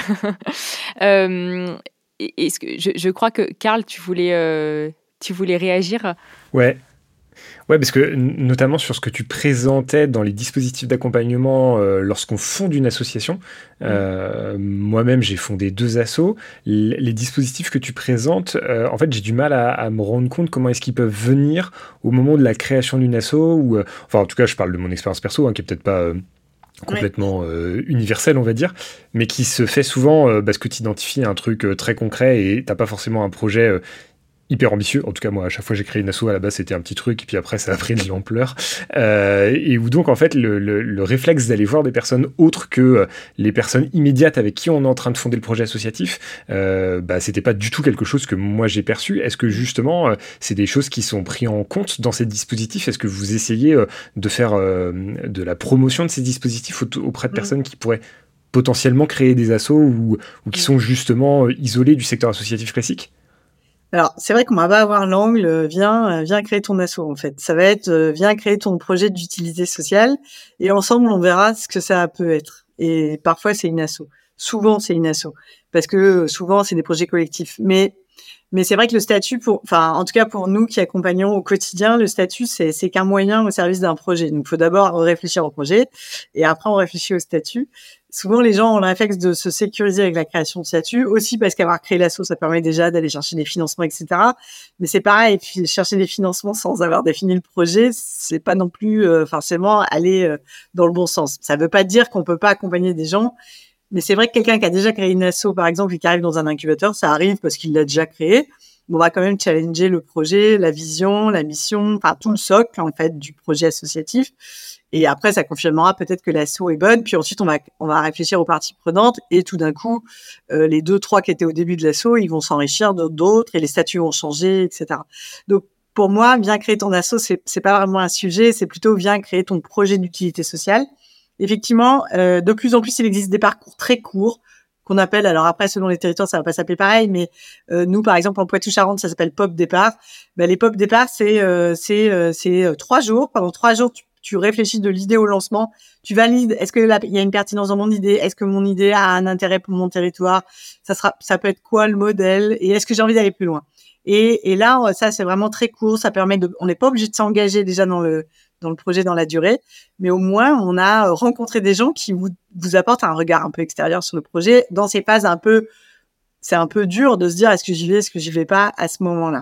euh, est-ce que, je, je crois que Karl, tu voulais, euh, tu voulais réagir ? Ouais. Ouais, parce que notamment sur ce que tu présentais dans les dispositifs d'accompagnement euh, lorsqu'on fonde une association, euh, mmh. moi-même j'ai fondé deux assos, les, les dispositifs que tu présentes, euh, en fait j'ai du mal à, à me rendre compte comment est-ce qu'ils peuvent venir au moment de la création d'une asso, ou, euh, enfin en tout cas je parle de mon expérience perso, hein, qui est peut-être pas... Euh, complètement ouais. euh, universel, on va dire, mais qui se fait souvent euh, parce que tu identifies un truc euh, très concret et t'as pas forcément un projet euh, hyper ambitieux. En tout cas, moi, à chaque fois j'ai créé une asso, à la base, c'était un petit truc, et puis après, ça a pris de l'ampleur. Euh, et où donc, en fait, le, le, le réflexe d'aller voir des personnes autres que euh, les personnes immédiates avec qui on est en train de fonder le projet associatif, euh, bah, c'était pas du tout quelque chose que moi j'ai perçu. Est-ce que justement, euh, c'est des choses qui sont prises en compte dans ces dispositifs ? Est-ce que vous essayez euh, de faire euh, de la promotion de ces dispositifs auprès de personnes qui pourraient potentiellement créer des assos ou, ou qui sont justement euh, isolées du secteur associatif classique ? Alors, c'est vrai qu'on va pas avoir l'angle euh, viens, euh, viens créer ton asso, en fait. Ça va être euh, viens créer ton projet d'utilité sociale et ensemble, on verra ce que ça peut être. Et parfois, c'est une asso. Souvent, c'est une asso. Parce que souvent, c'est des projets collectifs. Mais, mais c'est vrai que le statut, pour, enfin, en tout cas pour nous qui accompagnons au quotidien, le statut, c'est, c'est qu'un moyen au service d'un projet. Donc, il faut d'abord réfléchir au projet et après, on réfléchit au statut. Souvent, les gens ont le réflexe de se sécuriser avec la création de statut, aussi parce qu'avoir créé l'asso, ça permet déjà d'aller chercher des financements, et cetera. Mais c'est pareil, chercher des financements sans avoir défini le projet, c'est pas non plus euh, forcément aller euh, dans le bon sens. Ça veut pas dire qu'on peut pas accompagner des gens, mais c'est vrai que quelqu'un qui a déjà créé une asso, par exemple, et qui arrive dans un incubateur, ça arrive parce qu'il l'a déjà créé. On va quand même challenger le projet, la vision, la mission, enfin tout le socle en fait du projet associatif. Et après, ça confirmera peut-être que l'asso est bonne. Puis ensuite, on va on va réfléchir aux parties prenantes. Et tout d'un coup, euh, les deux trois qui étaient au début de l'asso, ils vont s'enrichir d'autres et les statuts vont changer, et cetera. Donc pour moi, bien créer ton asso, c'est c'est pas vraiment un sujet. C'est plutôt bien créer ton projet d'utilité sociale. Effectivement, euh, de plus en plus, il existe des parcours très courts qu'on appelle, alors après, selon les territoires, ça va pas s'appeler pareil, mais euh, nous, par exemple, en Poitou-Charentes, ça s'appelle Pop Départ. Ben, les Pop Départ, c'est euh, c'est euh, c'est euh, trois jours. Pendant trois jours, tu, tu réfléchis de l'idée au lancement. Tu valides. Est-ce que là, il y a une pertinence dans mon idée ? Est-ce que mon idée a un intérêt pour mon territoire ? Ça sera, ça peut être quoi le modèle ? Et est-ce que j'ai envie d'aller plus loin ? Et, et là, ça, c'est vraiment très court. Ça permet de, on n'est pas obligé de s'engager déjà dans le dans le projet, dans la durée, mais au moins, on a rencontré des gens qui vous, vous apportent un regard un peu extérieur sur le projet dans ces phases un peu, c'est un peu dur de se dire est-ce que j'y vais, est-ce que j'y vais pas à ce moment-là.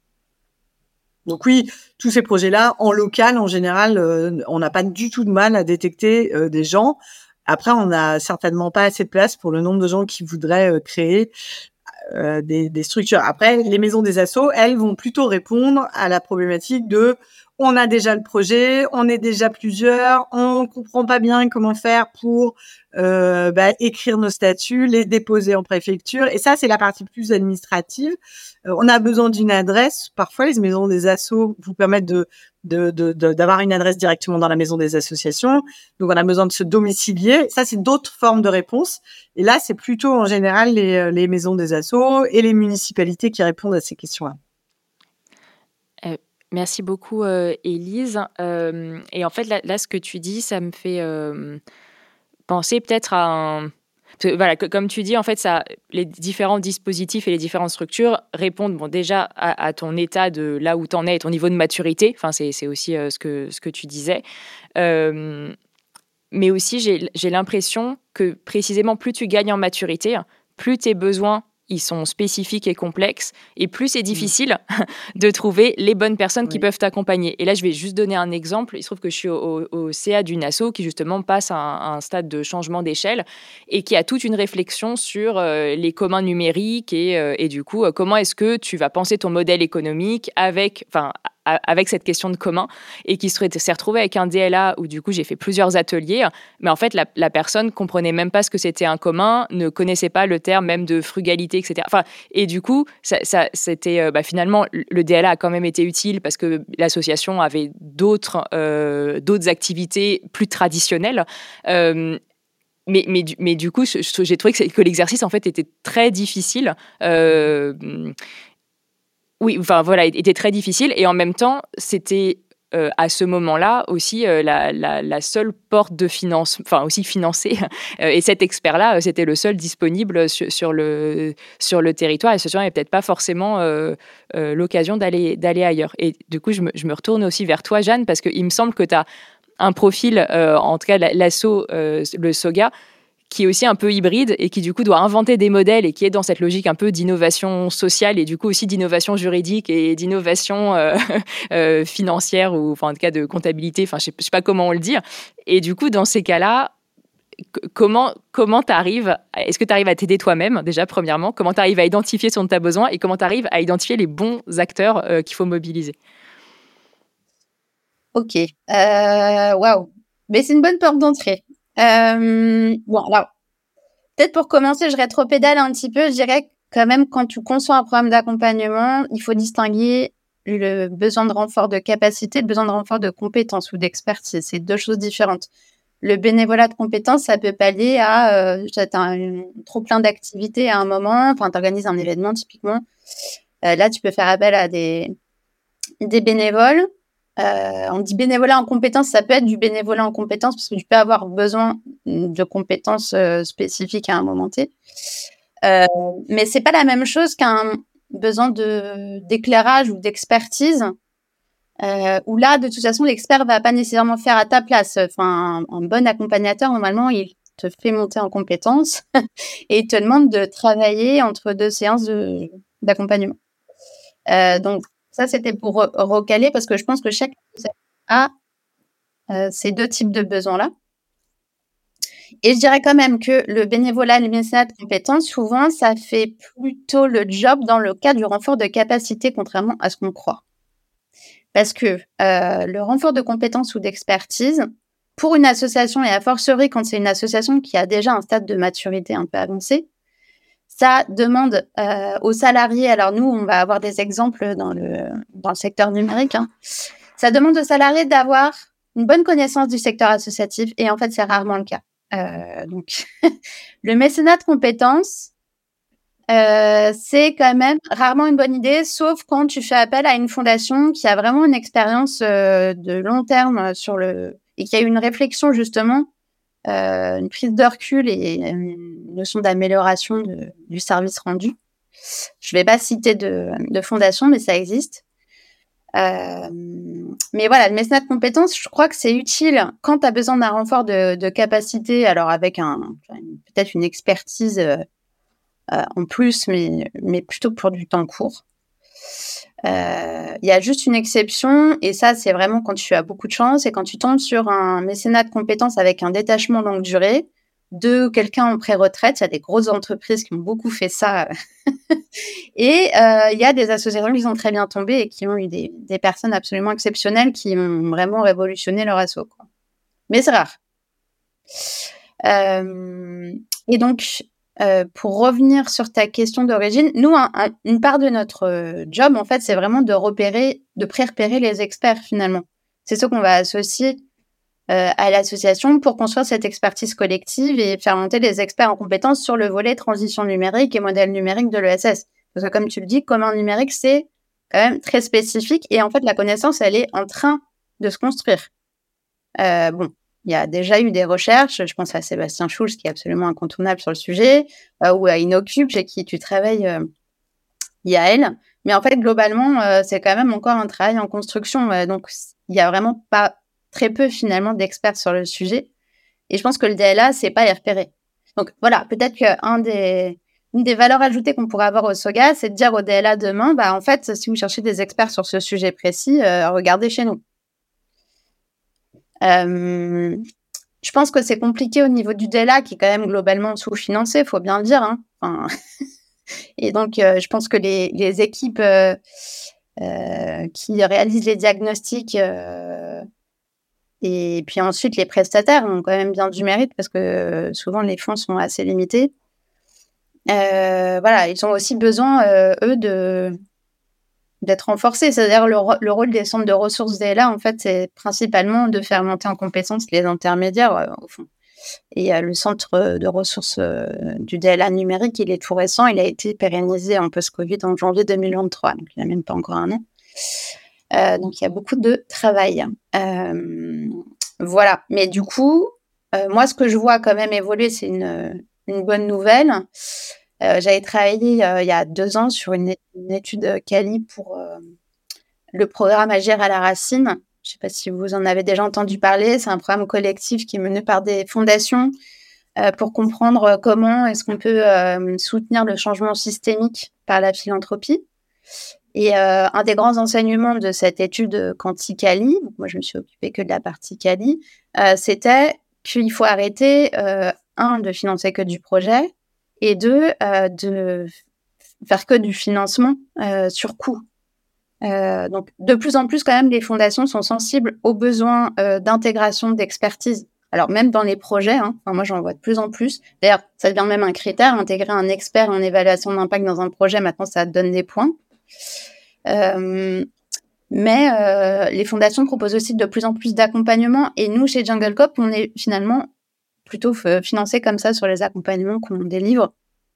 Donc oui, tous ces projets-là, en local, en général, euh, on n'a pas du tout de mal à détecter euh, des gens. Après, on n'a certainement pas assez de place pour le nombre de gens qui voudraient euh, créer. euh, des, des structures. Après, les maisons des assos, elles vont plutôt répondre à la problématique de on a déjà le projet, on est déjà plusieurs, on comprend pas bien comment faire pour euh, bah, écrire nos statuts, les déposer en préfecture. Et ça, c'est la partie plus administrative. Euh, on a besoin d'une adresse. Parfois, les maisons des assos vous permettent de, de, de, de, d'avoir une adresse directement dans la maison des associations. Donc, on a besoin de se domicilier. Ça, c'est d'autres formes de réponses. Et là, c'est plutôt en général les, les maisons des assos et les municipalités qui répondent à ces questions-là. Euh, merci beaucoup, euh, Élise. Euh, et en fait, là, là, ce que tu dis, ça me fait euh, penser peut-être à un... Parce que, voilà, que, comme tu dis, en fait, ça, les différents dispositifs et les différentes structures répondent bon, déjà à, à ton état de là où tu en es et ton niveau de maturité. Enfin, c'est, c'est aussi euh, ce, que, ce que tu disais. Euh, mais aussi, j'ai, j'ai l'impression que précisément, plus tu gagnes en maturité, plus tes besoins ils sont spécifiques et complexes, et plus c'est difficile mmh. de trouver les bonnes personnes oui. qui peuvent t'accompagner. Et là, je vais juste donner un exemple. Il se trouve que je suis au, au, au C A d'une asso qui, justement, passe à un, à un stade de changement d'échelle et qui a toute une réflexion sur euh, les communs numériques et, euh, et du coup, euh, comment est-ce que tu vas penser ton modèle économique avec... Enfin, avec cette question de commun, et qui s'est retrouvée avec un D L A où du coup j'ai fait plusieurs ateliers, mais en fait la, la personne comprenait même pas ce que c'était un commun, ne connaissait pas le terme même de frugalité, et cetera. Enfin, et du coup, ça, ça, c'était, bah, finalement, le D L A a quand même été utile parce que l'association avait d'autres, euh, d'autres activités plus traditionnelles. Euh, Mais, mais, mais du coup, j'ai trouvé que, que l'exercice, en fait, était très difficile. Euh, Oui, enfin voilà, était très difficile, et en même temps, c'était euh, à ce moment-là aussi euh, la, la, la seule porte de finance, enfin aussi financée, euh, et cet expert-là, euh, c'était le seul disponible sur, sur le sur le territoire, et ce n'avait peut-être pas forcément euh, euh, l'occasion d'aller d'aller ailleurs. Et du coup, je me, je me retourne aussi vers toi, Jeanne, parce qu'il me semble que tu as un profil, euh, en tout cas l'asso, euh, le SOGA, qui est aussi un peu hybride et qui du coup doit inventer des modèles et qui est dans cette logique un peu d'innovation sociale et du coup aussi d'innovation juridique et d'innovation euh, euh, financière ou enfin en tout cas de comptabilité, enfin je sais, je sais pas comment on le dit. Et du coup dans ces cas-là, c- comment comment t'arrives, est-ce que tu arrives à t'aider toi-même déjà premièrement, comment tu arrives à identifier ce dont tu as besoin et comment tu arrives à identifier les bons acteurs euh, qu'il faut mobiliser. Ok, waouh, wow. Mais c'est une bonne porte d'entrée. Euh, bon, alors, peut-être pour commencer, je rétropédale un petit peu. Je dirais que quand même, quand tu conçois un programme d'accompagnement, il faut distinguer le besoin de renfort de capacité, le besoin de renfort de compétences ou d'expertise. C'est deux choses différentes. Le bénévolat de compétences, ça peut pallier à euh, tu as un trop plein d'activités à un moment, enfin, tu organises un événement typiquement. Euh, là, tu peux faire appel à des, des bénévoles. Euh, on dit bénévolat en compétences, ça peut être du bénévolat en compétences parce que tu peux avoir besoin de compétences euh, spécifiques à un moment T. Euh, mais c'est pas la même chose qu'un besoin de, d'éclairage ou d'expertise euh, où là, de toute façon, l'expert va pas nécessairement faire à ta place. Enfin, un, un bon accompagnateur, normalement, il te fait monter en compétences et il te demande de travailler entre deux séances de, d'accompagnement. Euh, donc, ça, c'était pour recaler parce que je pense que chaque a euh, ces deux types de besoins-là. Et je dirais quand même que le bénévolat, le mécénat de compétences, souvent, ça fait plutôt le job dans le cas du renfort de capacité, contrairement à ce qu'on croit. Parce que euh, le renfort de compétences ou d'expertise, pour une association, et a fortiori quand c'est une association qui a déjà un stade de maturité un peu avancé, ça demande euh, aux salariés, alors nous, on va avoir des exemples dans le, dans le secteur numérique, hein. Ça demande aux salariés d'avoir une bonne connaissance du secteur associatif, et en fait, c'est rarement le cas. Euh, donc, le mécénat de compétences, euh, c'est quand même rarement une bonne idée, sauf quand tu fais appel à une fondation qui a vraiment une expérience euh, de long terme sur le... et qui a eu une réflexion, justement, Euh, une prise de recul et une notion d'amélioration de, du service rendu. Je ne vais pas citer de, de fondation, mais ça existe. Euh, mais voilà, le mécénat de compétences, je crois que c'est utile quand tu as besoin d'un renfort de, de capacité, alors avec un, peut-être une expertise euh, euh, en plus, mais, mais plutôt pour du temps court. Il euh, y a juste une exception, et ça, c'est vraiment quand tu as beaucoup de chance, et quand tu tombes sur un mécénat de compétences avec un détachement longue durée, de quelqu'un en pré-retraite. Il y a des grosses entreprises qui ont beaucoup fait ça. Et euh, il y a des associations qui sont très bien tombées et qui ont eu des, des personnes absolument exceptionnelles qui ont vraiment révolutionné leur asso, quoi. Mais c'est rare. Euh, et donc, euh, pour revenir sur ta question d'origine, nous, un, un, une part de notre euh, job, en fait, c'est vraiment de repérer, de pré-repérer les experts, finalement. C'est ce qu'on va associer euh, à l'association pour construire cette expertise collective et faire monter les experts en compétences sur le volet transition numérique et modèle numérique de l'E S S. Parce que comme tu le dis, commun numérique, c'est quand même très spécifique. Et en fait, la connaissance, elle est en train de se construire. Euh, bon, il y a déjà eu des recherches. Je pense à Sébastien Schulz, qui est absolument incontournable sur le sujet, euh, ou à Innocube, chez qui tu travailles, euh, Yael. Mais en fait, globalement, euh, c'est quand même encore un travail en construction. Euh, donc, il y a vraiment pas très peu, finalement, d'experts sur le sujet. Et je pense que le D L A, c'est pas les repérer. Donc, voilà, peut-être qu'un des... Une des valeurs ajoutées qu'on pourrait avoir au SOGA, c'est de dire au D L A demain, bah, en fait, si vous cherchez des experts sur ce sujet précis, euh, regardez chez nous. Euh, je pense que c'est compliqué au niveau du D L A, qui est quand même globalement sous-financé, il faut bien le dire. Hein. Enfin, et donc, euh, je pense que les, les équipes euh, euh, qui réalisent les diagnostics euh, et puis ensuite les prestataires ont quand même bien du mérite, parce que souvent les fonds sont assez limités. Euh, voilà, ils ont aussi besoin, euh, eux, de, d'être renforcés. C'est-à-dire le, le rôle des centres de ressources D L A, en fait, c'est principalement de faire monter en compétence les intermédiaires, euh, au fond. Et euh, le centre de ressources euh, du D L A numérique, il est tout récent. Il a été pérennisé en post-Covid en janvier deux mille vingt-trois, donc il n'a même pas encore un an. Euh, donc, il y a beaucoup de travail. Euh, voilà. Mais du coup, euh, moi, ce que je vois quand même évoluer, c'est une... une bonne nouvelle. Euh, j'avais travaillé euh, il y a deux ans sur une, une étude quali pour euh, le programme Agir à la racine. Je ne sais pas si vous en avez déjà entendu parler. C'est un programme collectif qui est mené par des fondations euh, pour comprendre comment est-ce qu'on peut euh, soutenir le changement systémique par la philanthropie. Et euh, un des grands enseignements de cette étude Quanti-Cali, moi je me suis occupée que de la partie Cali, euh, c'était qu'il faut arrêter euh, un, de financer que du projet, et deux, euh, de faire que du financement euh, sur coût. Euh, donc, de plus en plus, quand même, les fondations sont sensibles aux besoins euh, d'intégration, d'expertise. Alors, même dans les projets, hein, enfin, moi, j'en vois de plus en plus. D'ailleurs, ça devient même un critère. Intégrer un expert en évaluation d'impact dans un projet, maintenant, ça donne des points. Euh, mais euh, les fondations proposent aussi de plus en plus d'accompagnement. Et nous, chez Jungle Cop, on est finalement plutôt f- financé comme ça sur les accompagnements qu'on délivre.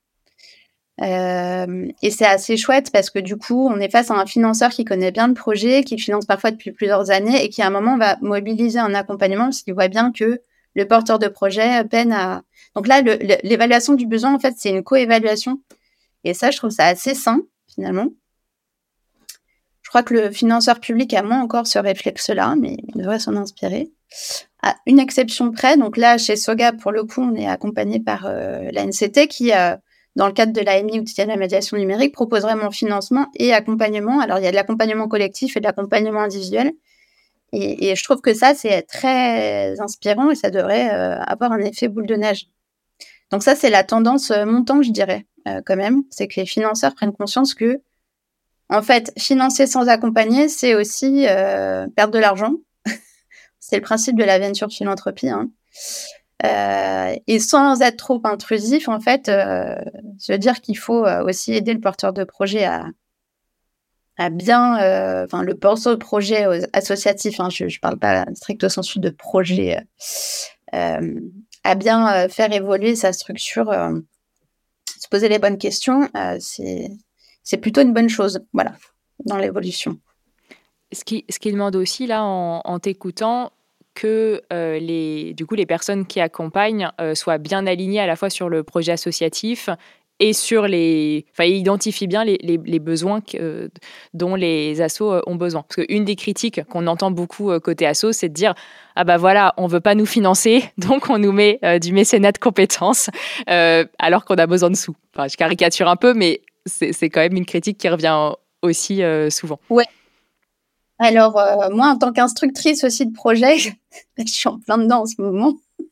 Euh, et c'est assez chouette parce que du coup, on est face à un financeur qui connaît bien le projet, qui le finance parfois depuis plusieurs années et qui à un moment va mobiliser un accompagnement parce qu'il voit bien que le porteur de projet peine à... Donc là, le, le, l'évaluation du besoin, en fait, c'est une co-évaluation. Et ça, je trouve ça assez sain, finalement. Je crois que le financeur public a moins encore ce réflexe-là, mais il devrait s'en inspirer. À une exception près, donc là, chez SOGA, pour le coup, on est accompagné par euh, l'A N C T qui, euh, dans le cadre de l'A M I, outillage de la médiation numérique, propose vraiment financement et accompagnement. Alors, il y a de l'accompagnement collectif et de l'accompagnement individuel. Et, et je trouve que ça, c'est très inspirant et ça devrait euh, avoir un effet boule de neige. Donc ça, c'est la tendance montante, je dirais, euh, quand même. C'est que les financeurs prennent conscience que, en fait, financer sans accompagner, c'est aussi euh, perdre de l'argent. C'est le principe de la venture philanthropie. Hein. Euh, et sans être trop intrusif, en fait, euh, je veux dire qu'il faut euh, aussi aider le porteur de projet à, à bien... Euh, enfin, le porteur de projet associatif, hein, je ne parle pas stricto sensu de projet, euh, à bien euh, faire évoluer sa structure, euh, se poser les bonnes questions, euh, c'est, c'est plutôt une bonne chose, voilà, dans l'évolution. Ce qui, ce qui demande aussi, là, en, en t'écoutant, que euh, les, du coup, les personnes qui accompagnent euh, soient bien alignées à la fois sur le projet associatif et sur les... Enfin, identifient bien les, les, les besoins que, euh, dont les assos ont besoin. Parce qu'une des critiques qu'on entend beaucoup euh, côté asso, c'est de dire « Ah bah voilà, on ne veut pas nous financer, donc on nous met euh, du mécénat de compétences, euh, alors qu'on a besoin de sous. » Enfin, je caricature un peu, mais c'est, c'est quand même une critique qui revient aussi euh, souvent. Ouais. Alors, euh, moi, en tant qu'instructrice aussi de projet, je suis en plein dedans en ce moment.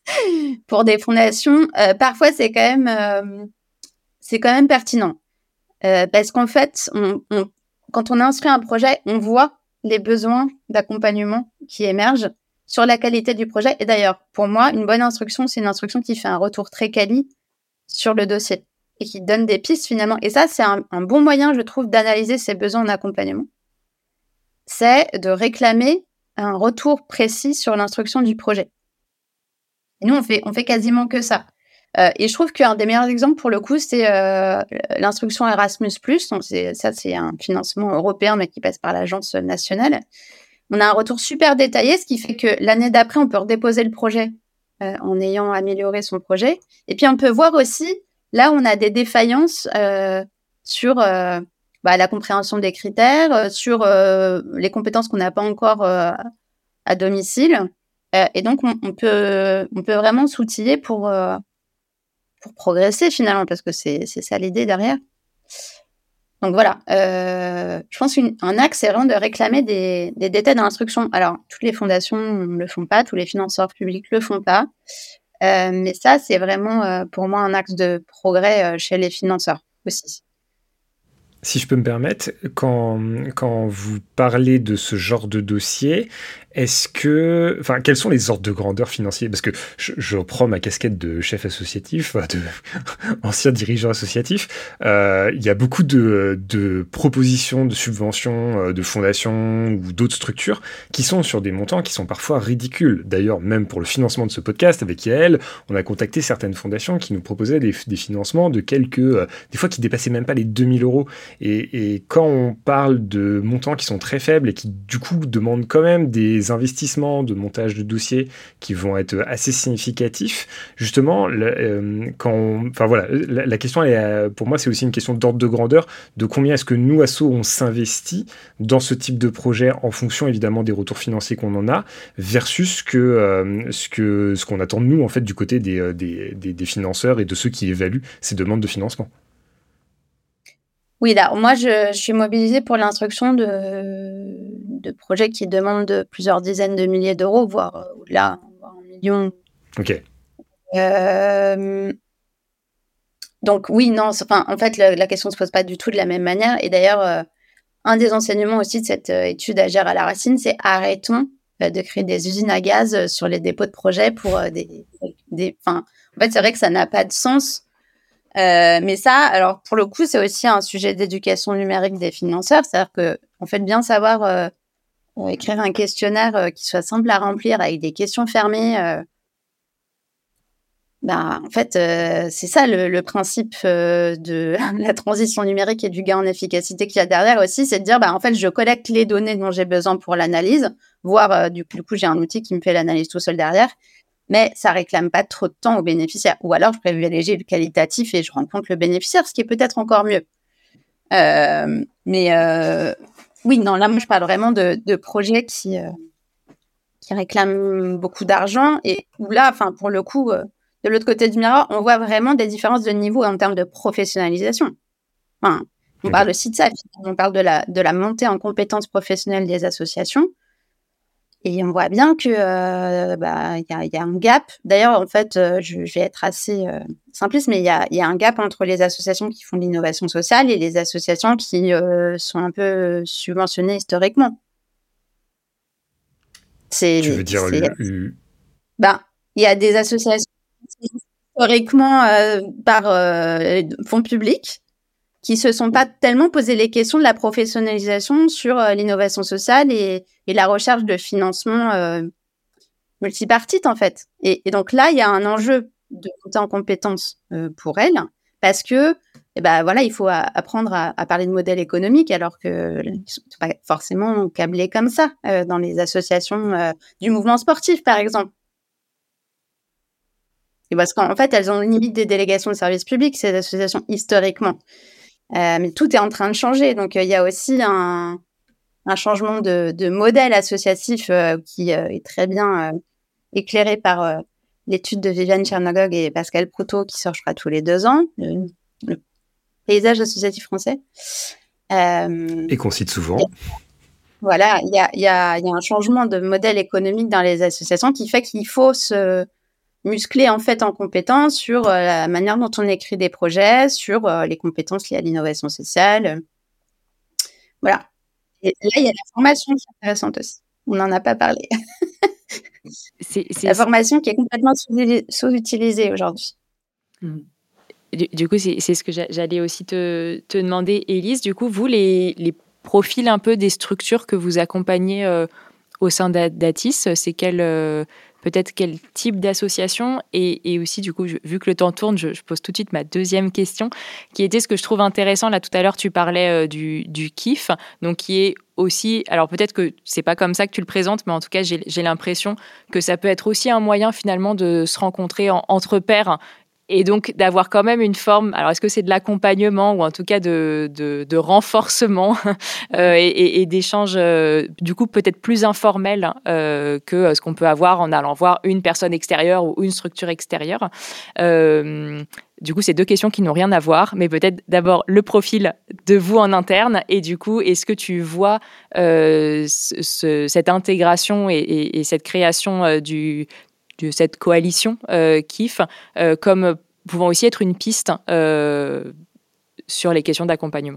pour des fondations, euh, parfois c'est quand même, euh, c'est quand même pertinent. Euh, parce qu'en fait, on, on, quand on inscrit un projet, on voit les besoins d'accompagnement qui émergent sur la qualité du projet. Et d'ailleurs, pour moi, une bonne instruction, c'est une instruction qui fait un retour très quali sur le dossier et qui donne des pistes finalement. Et ça, c'est un, un bon moyen, je trouve, d'analyser ces besoins d'accompagnement. C'est de réclamer un retour précis sur l'instruction du projet. Et nous, on fait, on fait quasiment que ça. Euh, et je trouve qu'un des meilleurs exemples, pour le coup, c'est euh, l'instruction Erasmus plus. Donc, c'est, ça, c'est un financement européen, mais qui passe par l'agence nationale. On a un retour super détaillé, ce qui fait que l'année d'après, on peut redéposer le projet euh, en ayant amélioré son projet. Et puis, on peut voir aussi, là, on a des défaillances euh, sur euh, bah, la compréhension des critères, euh, sur euh, les compétences qu'on n'a pas encore euh, à domicile. Euh, et donc, on, on, peut, on peut vraiment s'outiller pour... Euh, pour progresser finalement, parce que c'est, c'est ça l'idée derrière. Donc voilà, euh, je pense qu'un axe, c'est vraiment de réclamer des, des détails dans l'instruction. Alors, toutes les fondations ne le font pas, tous les financeurs publics ne le font pas, euh, mais ça, c'est vraiment euh, pour moi un axe de progrès euh, chez les financeurs aussi. Si je peux me permettre, quand, quand vous parlez de ce genre de dossier, est-ce que, enfin, quels sont les ordres de grandeur financiers? Parce que je, je reprends ma casquette de chef associatif, de ancien dirigeant associatif. Euh, il y a beaucoup de, de propositions de subventions, de fondations ou d'autres structures qui sont sur des montants qui sont parfois ridicules. D'ailleurs, même pour le financement de ce podcast avec Yael, on a contacté certaines fondations qui nous proposaient des, des financements de quelques, euh, des fois qui dépassaient même pas les deux mille euros. Et, et quand on parle de montants qui sont très faibles et qui du coup demandent quand même des investissements de montage de dossiers qui vont être assez significatifs, justement, la, euh, quand on, enfin voilà, la, la question est, pour moi, c'est aussi une question d'ordre de grandeur, de combien est-ce que nous, asso, on s'investit dans ce type de projet en fonction évidemment des retours financiers qu'on en a, versus que, euh, ce, que, ce qu'on attend de nous en fait du côté des, des, des, des financeurs et de ceux qui évaluent ces demandes de financement. Oui, là, moi, je, je suis mobilisée pour l'instruction de, de projets qui demandent de plusieurs dizaines de milliers d'euros, voire au-delà, voire un million. Ok. Euh, donc, oui, non, enfin, en fait, la, la question ne se pose pas du tout de la même manière. Et d'ailleurs, euh, un des enseignements aussi de cette euh, étude Agir à la racine, c'est arrêtons euh, de créer des usines à gaz sur les dépôts de projets pour euh, des, des. Enfin, en fait, c'est vrai que ça n'a pas de sens. Euh, mais ça, alors pour le coup, c'est aussi un sujet d'éducation numérique des financeurs, c'est-à-dire que on fait bien savoir euh, euh, écrire un questionnaire euh, qui soit simple à remplir avec des questions fermées. Euh, ben, en fait, euh, c'est ça le, le principe euh, de la transition numérique et du gain en efficacité qu'il y a derrière aussi, c'est de dire, ben, en fait, je collecte les données dont j'ai besoin pour l'analyse, voire euh, du, du coup, j'ai un outil qui me fait l'analyse tout seul derrière. Mais ça réclame pas trop de temps aux bénéficiaires. Ou alors, je privilégie le qualitatif et je rencontre le bénéficiaire, ce qui est peut-être encore mieux. Euh, mais euh, oui, non, là, moi, je parle vraiment de, de projets qui, euh, qui réclament beaucoup d'argent et où là, enfin, pour le coup, euh, de l'autre côté du miroir, on voit vraiment des différences de niveau en termes de professionnalisation. Enfin, on parle aussi de ça. On parle de la, de la montée en compétences professionnelles des associations. Et on voit bien que euh, bah, y a, y a un gap. D'ailleurs, en fait, euh, je, je vais être assez euh, simpliste, mais il y a, y a un gap entre les associations qui font de l'innovation sociale et les associations qui euh, sont un peu subventionnées historiquement. C'est, tu veux dire c'est, le... ben, il y a des associations historiquement euh, par euh, fonds publics qui se sont pas tellement posé les questions de la professionnalisation sur euh, l'innovation sociale et, et la recherche de financement euh, multipartite, en fait. Et, et donc là, il y a un enjeu de monter en compétences euh, pour elles, parce que, eh ben, voilà, il faut a, apprendre à, à parler de modèle économique, alors que ils sont pas forcément câblés comme ça euh, dans les associations euh, du mouvement sportif, par exemple. Et parce qu'en fait, elles ont limite des délégations de services publics, ces associations, historiquement. Euh, mais tout est en train de changer. Donc, euh, il y a aussi un, un changement de, de modèle associatif euh, qui euh, est très bien euh, éclairé par euh, l'étude de Viviane Chernogog et Pascal Proutot qui sort, je crois, tous les deux ans, le, le paysage associatif français. Euh, et qu'on cite souvent. Et, voilà, il y a, y, a, y a un changement de modèle économique dans les associations qui fait qu'il faut se, muscler en fait en compétences sur euh, la manière dont on écrit des projets, sur euh, les compétences liées à l'innovation sociale. Voilà. Et là, il y a la formation qui est intéressante aussi. On n'en a pas parlé. C'est, c'est... La formation qui est complètement sous-utilisée aujourd'hui. Mmh. Du, du coup, c'est, c'est ce que j'allais aussi te, te demander, Élise. Du coup, vous, les, les profils un peu des structures que vous accompagnez euh, au sein d'Atis, c'est quel, euh, peut-être quel type d'association et, et aussi, du coup, je, vu que le temps tourne, je, je pose tout de suite ma deuxième question, qui était ce que je trouve intéressant. Là, tout à l'heure, tu parlais euh, du, du kiff, donc qui est aussi, alors peut-être que c'est pas comme ça que tu le présentes, mais en tout cas, j'ai, j'ai l'impression que ça peut être aussi un moyen finalement de se rencontrer en, entre pairs. Et donc, d'avoir quand même une forme, alors est-ce que c'est de l'accompagnement ou en tout cas de, de, de renforcement euh, et, et, et d'échanges, euh, du coup, peut-être plus informels euh, que ce qu'on peut avoir en allant voir une personne extérieure ou une structure extérieure. Euh, du coup, c'est deux questions qui n'ont rien à voir, mais peut-être d'abord le profil de vous en interne et du coup, est-ce que tu vois euh, ce, ce, cette intégration et, et, et cette création euh, du de cette coalition euh, K I F euh, comme pouvant aussi être une piste euh, sur les questions d'accompagnement.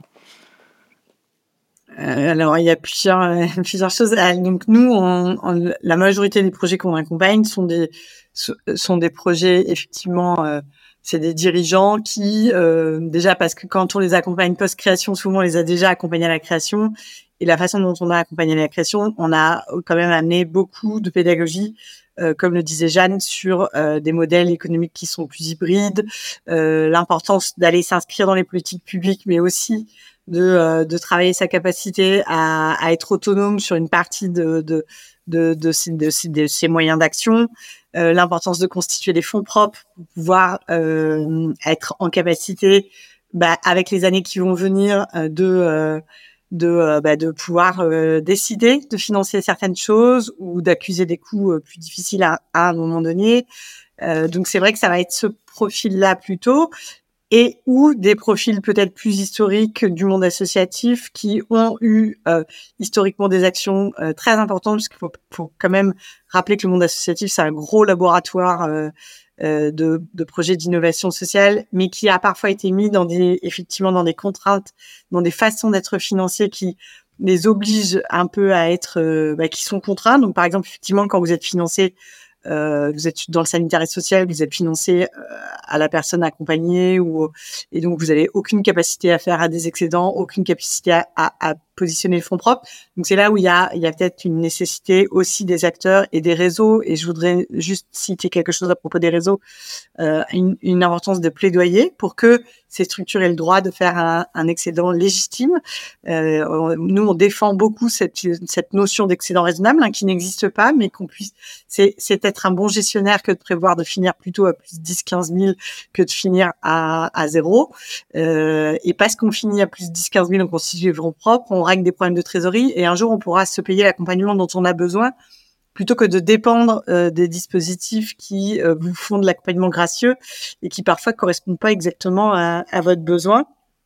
Euh, alors, il y a plusieurs, euh, plusieurs choses. Donc, nous, on, on, la majorité des projets qu'on accompagne sont des, sont des projets, effectivement, euh, c'est des dirigeants qui, euh, déjà, parce que quand on les accompagne post-création, souvent, on les a déjà accompagnés à la création. Et la façon dont on a accompagné à la création, on a quand même amené beaucoup de pédagogie, euh, comme le disait Jeanne, sur euh, des modèles économiques qui sont plus hybrides, euh, l'importance d'aller s'inscrire dans les politiques publiques, mais aussi de, euh, de travailler sa capacité à, à être autonome sur une partie de, de, de, de, de, de, de ses moyens d'action, euh, l'importance de constituer des fonds propres pour pouvoir euh, être en capacité, bah, avec les années qui vont venir, euh, de... Euh, de euh, bah, de pouvoir euh, décider de financer certaines choses ou d'accuser des coûts euh, plus difficiles à, à un moment donné. Euh, donc c'est vrai que ça va être ce profil-là plutôt, et ou des profils peut-être plus historiques du monde associatif qui ont eu euh, historiquement des actions euh, très importantes, parce qu'il faut, faut quand même rappeler que le monde associatif, c'est un gros laboratoire euh, euh, de, de projets d'innovation sociale, mais qui a parfois été mis dans des, effectivement, dans des contraintes, dans des façons d'être financés qui les obligent un peu à être, euh, bah, qui sont contraints. Donc, par exemple, effectivement, quand vous êtes financé, Euh, vous êtes dans le sanitaire et social, vous êtes financé euh, à la personne accompagnée, ou et donc vous avez aucune capacité à faire à des excédents, aucune capacité à, à, à positionner le fonds propre. Donc c'est là où il y a, il y a peut-être une nécessité aussi des acteurs et des réseaux. Et je voudrais juste citer quelque chose à propos des réseaux, euh, une, une importance de plaidoyer pour que ces structures aient le droit de faire un, un excédent légitime. Euh, nous, on défend beaucoup cette, cette notion d'excédent raisonnable, hein, qui n'existe pas, mais qu'on puisse, c'est, c'est être un bon gestionnaire que de prévoir de finir plutôt à plus dix, quinze mille que de finir à, à zéro. Euh, et parce qu'on finit à plus dix, quinze mille, on constitue les fonds propres, on règle des problèmes de trésorerie, et un jour, on pourra se payer l'accompagnement dont on a besoin, plutôt que de dépendre euh, des dispositifs qui euh, vous font de l'accompagnement gracieux et qui parfois correspondent pas exactement à, à votre besoin.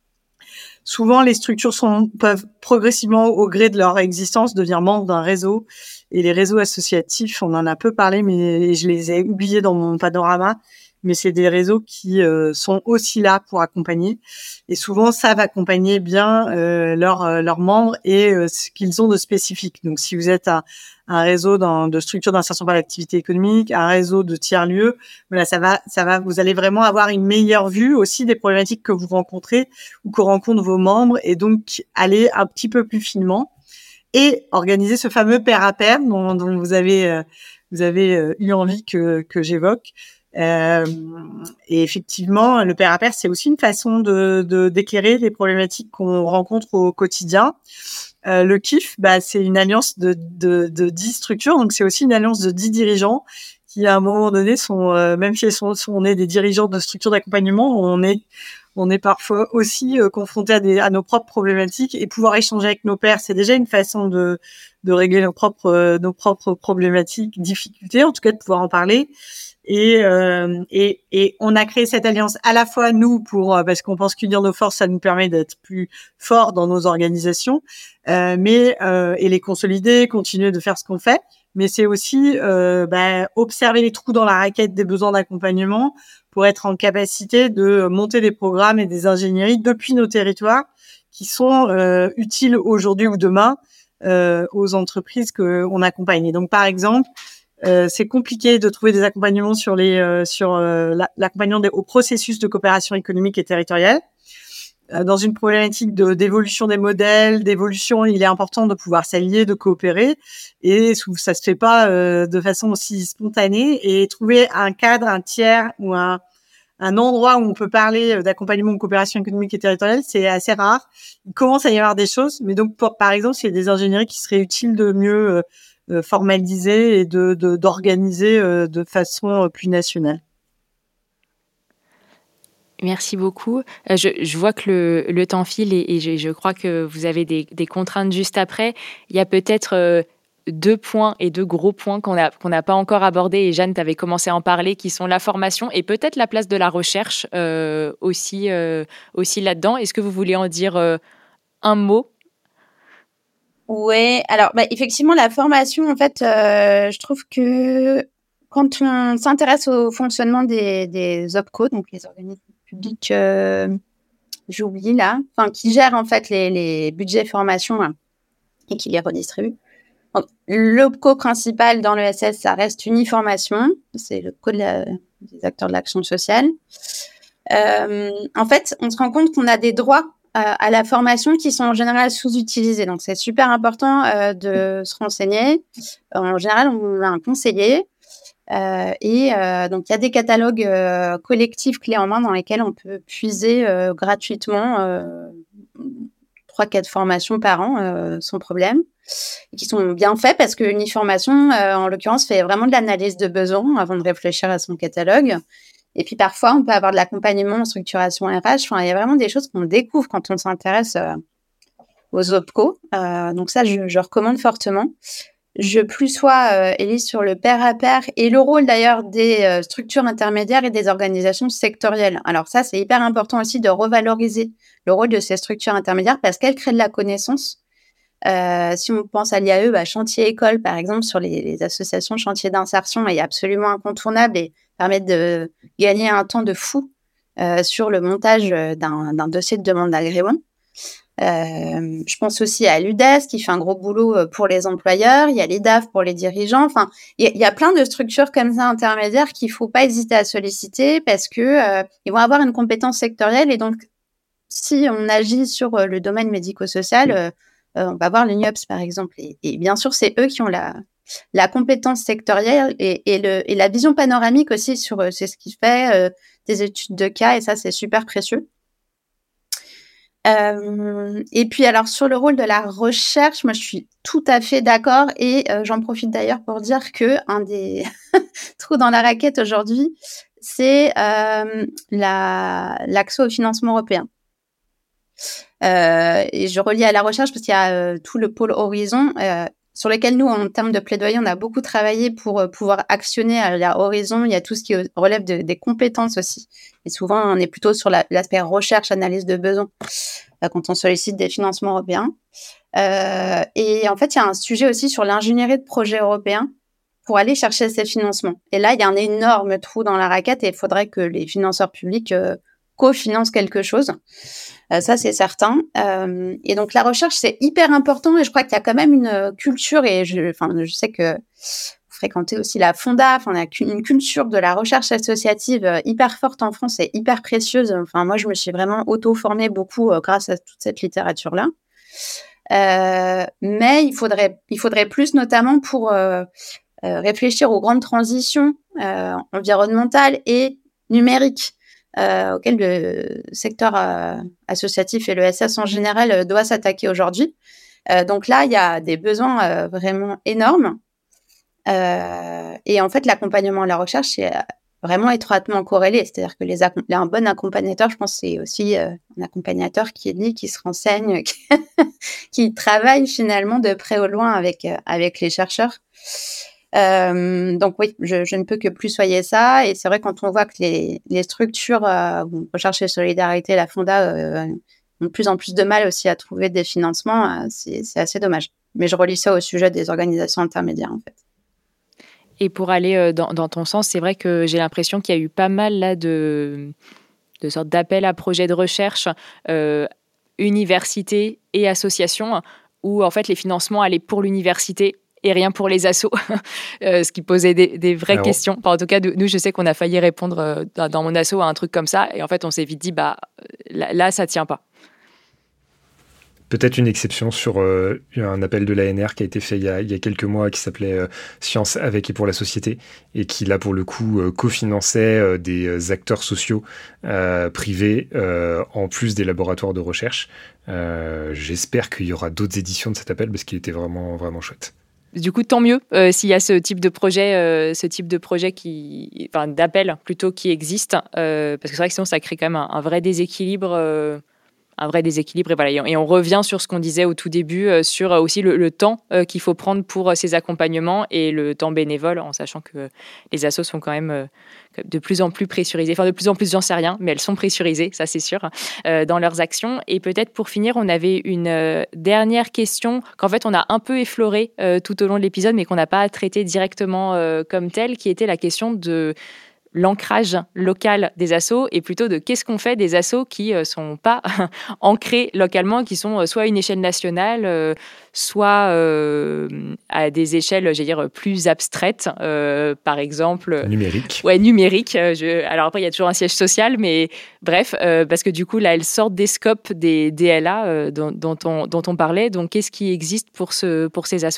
Souvent, les structures sont, peuvent progressivement, au gré de leur existence, devenir membres d'un réseau. Et les réseaux associatifs, on en a peu parlé, mais je les ai oubliés dans mon panorama. Mais c'est des réseaux qui euh, sont aussi là pour accompagner, et souvent savent accompagner bien euh, leurs euh, leurs membres et euh, ce qu'ils ont de spécifique. Donc, si vous êtes un, un réseau dans, de structures d'insertion par l'activité économique, un réseau de tiers-lieux, voilà, ça va, ça va, vous allez vraiment avoir une meilleure vue aussi des problématiques que vous rencontrez ou que rencontrent vos membres, et donc aller un petit peu plus finement et organiser ce fameux pair à pair dont, dont vous avez euh, vous avez euh, eu envie que que j'évoque. Euh, et effectivement, le pair à pair, c'est aussi une façon de, de d'éclairer les problématiques qu'on rencontre au quotidien. Euh, le K I F, bah, c'est une alliance de, de, de dix structures, donc c'est aussi une alliance de dix dirigeants qui, à un moment donné, sont, euh, même si elles sont, sont, on est des dirigeants de structures d'accompagnement, on est, on est parfois aussi euh, confrontés à, des, à nos propres problématiques, et pouvoir échanger avec nos pairs, c'est déjà une façon de, de régler nos propres, euh, nos propres problématiques, difficultés, en tout cas de pouvoir en parler. Et, euh, et, et on a créé cette alliance à la fois, nous, pour parce qu'on pense qu'unir nos forces, ça nous permet d'être plus forts dans nos organisations, euh, mais euh, et les consolider, continuer de faire ce qu'on fait, mais c'est aussi euh, bah, observer les trous dans la raquette des besoins d'accompagnement pour être en capacité de monter des programmes et des ingénieries depuis nos territoires qui sont euh, utiles aujourd'hui ou demain euh, aux entreprises qu'on accompagne. Et donc, par exemple, euh, c'est compliqué de trouver des accompagnements sur les euh, sur euh, l'accompagnement des, au processus de coopération économique et territoriale. Euh, dans une problématique de, d'évolution des modèles, d'évolution, il est important de pouvoir s'allier, de coopérer, et ça se fait pas euh, de façon aussi spontanée. Et trouver un cadre, un tiers ou un un endroit où on peut parler d'accompagnement de coopération économique et territoriale, c'est assez rare. Il commence à y avoir des choses, mais donc, pour, par exemple, il y a des ingénieries qui seraient utiles de mieux euh, formaliser et de, de, d'organiser euh, de façon plus nationale. Merci beaucoup. Je, je vois que le, le temps file et, et je, je crois que vous avez des, des contraintes juste après. Il y a peut-être... Euh, deux points et deux gros points qu'on a, qu'on n'a pas encore abordés, et Jeanne, tu avais commencé à en parler, qui sont la formation et peut-être la place de la recherche euh, aussi, euh, aussi là-dedans. Est-ce que vous voulez en dire euh, un mot ? Oui, alors bah, effectivement, la formation, en fait, euh, je trouve que quand on s'intéresse au fonctionnement des, des OPCO, donc les organismes publics, euh, j'oublie là, enfin, qui gèrent en fait les, les budgets formation hein, et qui les redistribuent. L'OPCO principal dans l'E S S, ça reste Uniformation, c'est le code de la, des acteurs de l'action sociale. Euh, en fait, on se rend compte qu'on a des droits euh, à la formation qui sont en général sous-utilisés. Donc, c'est super important euh, de se renseigner. En général, on a un conseiller. Euh, et euh, donc, il y a des catalogues euh, collectifs clés en main dans lesquels on peut puiser euh, gratuitement euh, trois quatre formations par an euh, sans problème, et qui sont bien faits parce que Uniformation, euh, en l'occurrence, fait vraiment de l'analyse de besoins avant de réfléchir à son catalogue. Et puis parfois, on peut avoir de l'accompagnement en structuration R H. Enfin, il y a vraiment des choses qu'on découvre quand on s'intéresse euh, aux OPCO. Euh, donc ça, je, je recommande fortement. Je plus sois, euh, Élise, sur le pair à pair et le rôle d'ailleurs des euh, structures intermédiaires et des organisations sectorielles. Alors ça, c'est hyper important aussi de revaloriser le rôle de ces structures intermédiaires parce qu'elles créent de la connaissance. Euh, si on pense à l'I A E, bah, Chantier École, par exemple, sur les, les associations chantier d'insertion, est absolument incontournable et permet de gagner un temps de fou euh, sur le montage d'un, d'un dossier de demande d'agrément. Euh, je pense aussi à l'U D E S qui fait un gros boulot pour les employeurs. Il y a l'I D A F pour les dirigeants. Enfin, il y, y a plein de structures comme ça intermédiaires qu'il ne faut pas hésiter à solliciter parce que euh, ils vont avoir une compétence sectorielle et donc si on agit sur euh, le domaine médico-social, euh, euh, on va voir l'U N I O P S par exemple. Et, et bien sûr, c'est eux qui ont la, la compétence sectorielle et, et, le, et la vision panoramique aussi sur euh, c'est ce qui fait euh, des études de cas et ça, c'est super précieux. Euh, et puis alors sur le rôle de la recherche, moi je suis tout à fait d'accord et euh, j'en profite d'ailleurs pour dire que un des trous dans la raquette aujourd'hui, c'est euh, la, l'accès au financement européen. Euh, et je relie à la recherche parce qu'il y a euh, tout le pôle Horizon euh, sur lequel nous, en termes de plaidoyer, on a beaucoup travaillé pour euh, pouvoir actionner à la Horizon. Il y a tout ce qui relève de, des compétences aussi. Et souvent, on est plutôt sur la, l'aspect recherche, analyse de besoins euh, quand on sollicite des financements européens. Euh, et en fait, il y a un sujet aussi sur l'ingénierie de projets européens pour aller chercher ces financements. Et là, il y a un énorme trou dans la raquette et il faudrait que les financeurs publics euh, cofinancent quelque chose. Euh, ça, c'est certain. Euh, et donc, la recherche, c'est hyper important. Et je crois qu'il y a quand même une culture, et je, enfin, je sais que vous fréquentez aussi la Fonda, enfin, on a une culture de la recherche associative hyper forte en France et hyper précieuse. Enfin, moi, je me suis vraiment auto-formée beaucoup euh, grâce à toute cette littérature-là. Euh, mais il faudrait, il faudrait plus, notamment pour euh, euh, réfléchir aux grandes transitions euh, environnementales et numériques. Euh, auquel le secteur euh, associatif et le S S en général euh, doit s'attaquer aujourd'hui. Euh, donc là, il y a des besoins euh, vraiment énormes. Euh, et en fait, l'accompagnement à la recherche est vraiment étroitement corrélé. C'est-à-dire que les accom- un bon accompagnateur, je pense, c'est aussi euh, un accompagnateur qui lit, qui se renseigne, qui, qui travaille finalement de près au loin avec, euh, avec les chercheurs. Euh, donc oui, je, je ne peux que plus soyer ça. Et c'est vrai quand on voit que les, les structures, euh, Recherche et Solidarité, la Fonda, euh, ont de plus en plus de mal aussi à trouver des financements, euh, c'est, c'est assez dommage. Mais je relie ça au sujet des organisations intermédiaires en fait. Et pour aller dans, dans ton sens, c'est vrai que j'ai l'impression qu'il y a eu pas mal là de, de sortes d'appels à projets de recherche, euh, universités et associations, où en fait les financements allaient pour l'université et rien pour les assos, euh, ce qui posait des, des vraies Alors... questions. Enfin, en tout cas, nous, je sais qu'on a failli répondre euh, dans, dans mon asso à un truc comme ça, et en fait, on s'est vite dit, bah là, là ça tient pas. Peut-être une exception sur euh, un appel de l'A N R qui a été fait il y a, il y a quelques mois, qui s'appelait euh, Science avec et pour la société, et qui là pour le coup euh, cofinançait euh, des acteurs sociaux euh, privés euh, en plus des laboratoires de recherche. Euh, j'espère qu'il y aura d'autres éditions de cet appel parce qu'il était vraiment vraiment chouette. Du coup, tant mieux euh, s'il y a ce type de projet, euh, ce type de projet qui, enfin d'appel plutôt qui existe, euh, parce que c'est vrai que sinon ça crée quand même un, un vrai déséquilibre. Euh, un vrai déséquilibre. Et, voilà, et, on, et on revient sur ce qu'on disait au tout début, euh, sur euh, aussi le, le temps euh, qu'il faut prendre pour euh, ces accompagnements et le temps bénévole, en sachant que euh, les assos sont quand même euh, de plus en plus pressurisées. Enfin, de plus en plus, j'en sais rien, mais elles sont pressurisées, ça c'est sûr, euh, dans leurs actions. Et peut-être pour finir, on avait une euh, dernière question qu'en fait on a un peu effleurée euh, tout au long de l'épisode, mais qu'on n'a pas traité directement euh, comme telle, qui était la question de l'ancrage local des assos et plutôt de qu'est-ce qu'on fait des assos qui ne euh, sont pas ancrés localement, qui sont euh, soit à une échelle nationale, euh, soit euh, à des échelles, j'allais dire, plus abstraites, euh, par exemple... Numérique. Ouais, numérique. Euh, je... Alors après, il y a toujours un siège social, mais bref, euh, parce que du coup, là, elles sortent des scopes des D L A euh, dont, dont, on, dont on parlait. Donc, qu'est-ce qui existe pour, ce, pour ces assos-là ?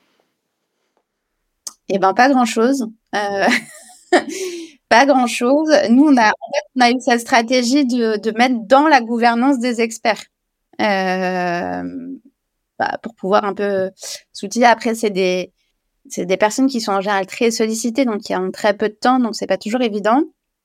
Eh bien, pas grand-chose. Euh... Pas grand-chose. Nous, on a, en fait, on a eu cette stratégie de, de mettre dans la gouvernance des experts euh, bah, pour pouvoir un peu s'outiller. Après, c'est des, c'est des personnes qui sont en général très sollicitées, donc qui ont très peu de temps, donc c'est pas toujours évident.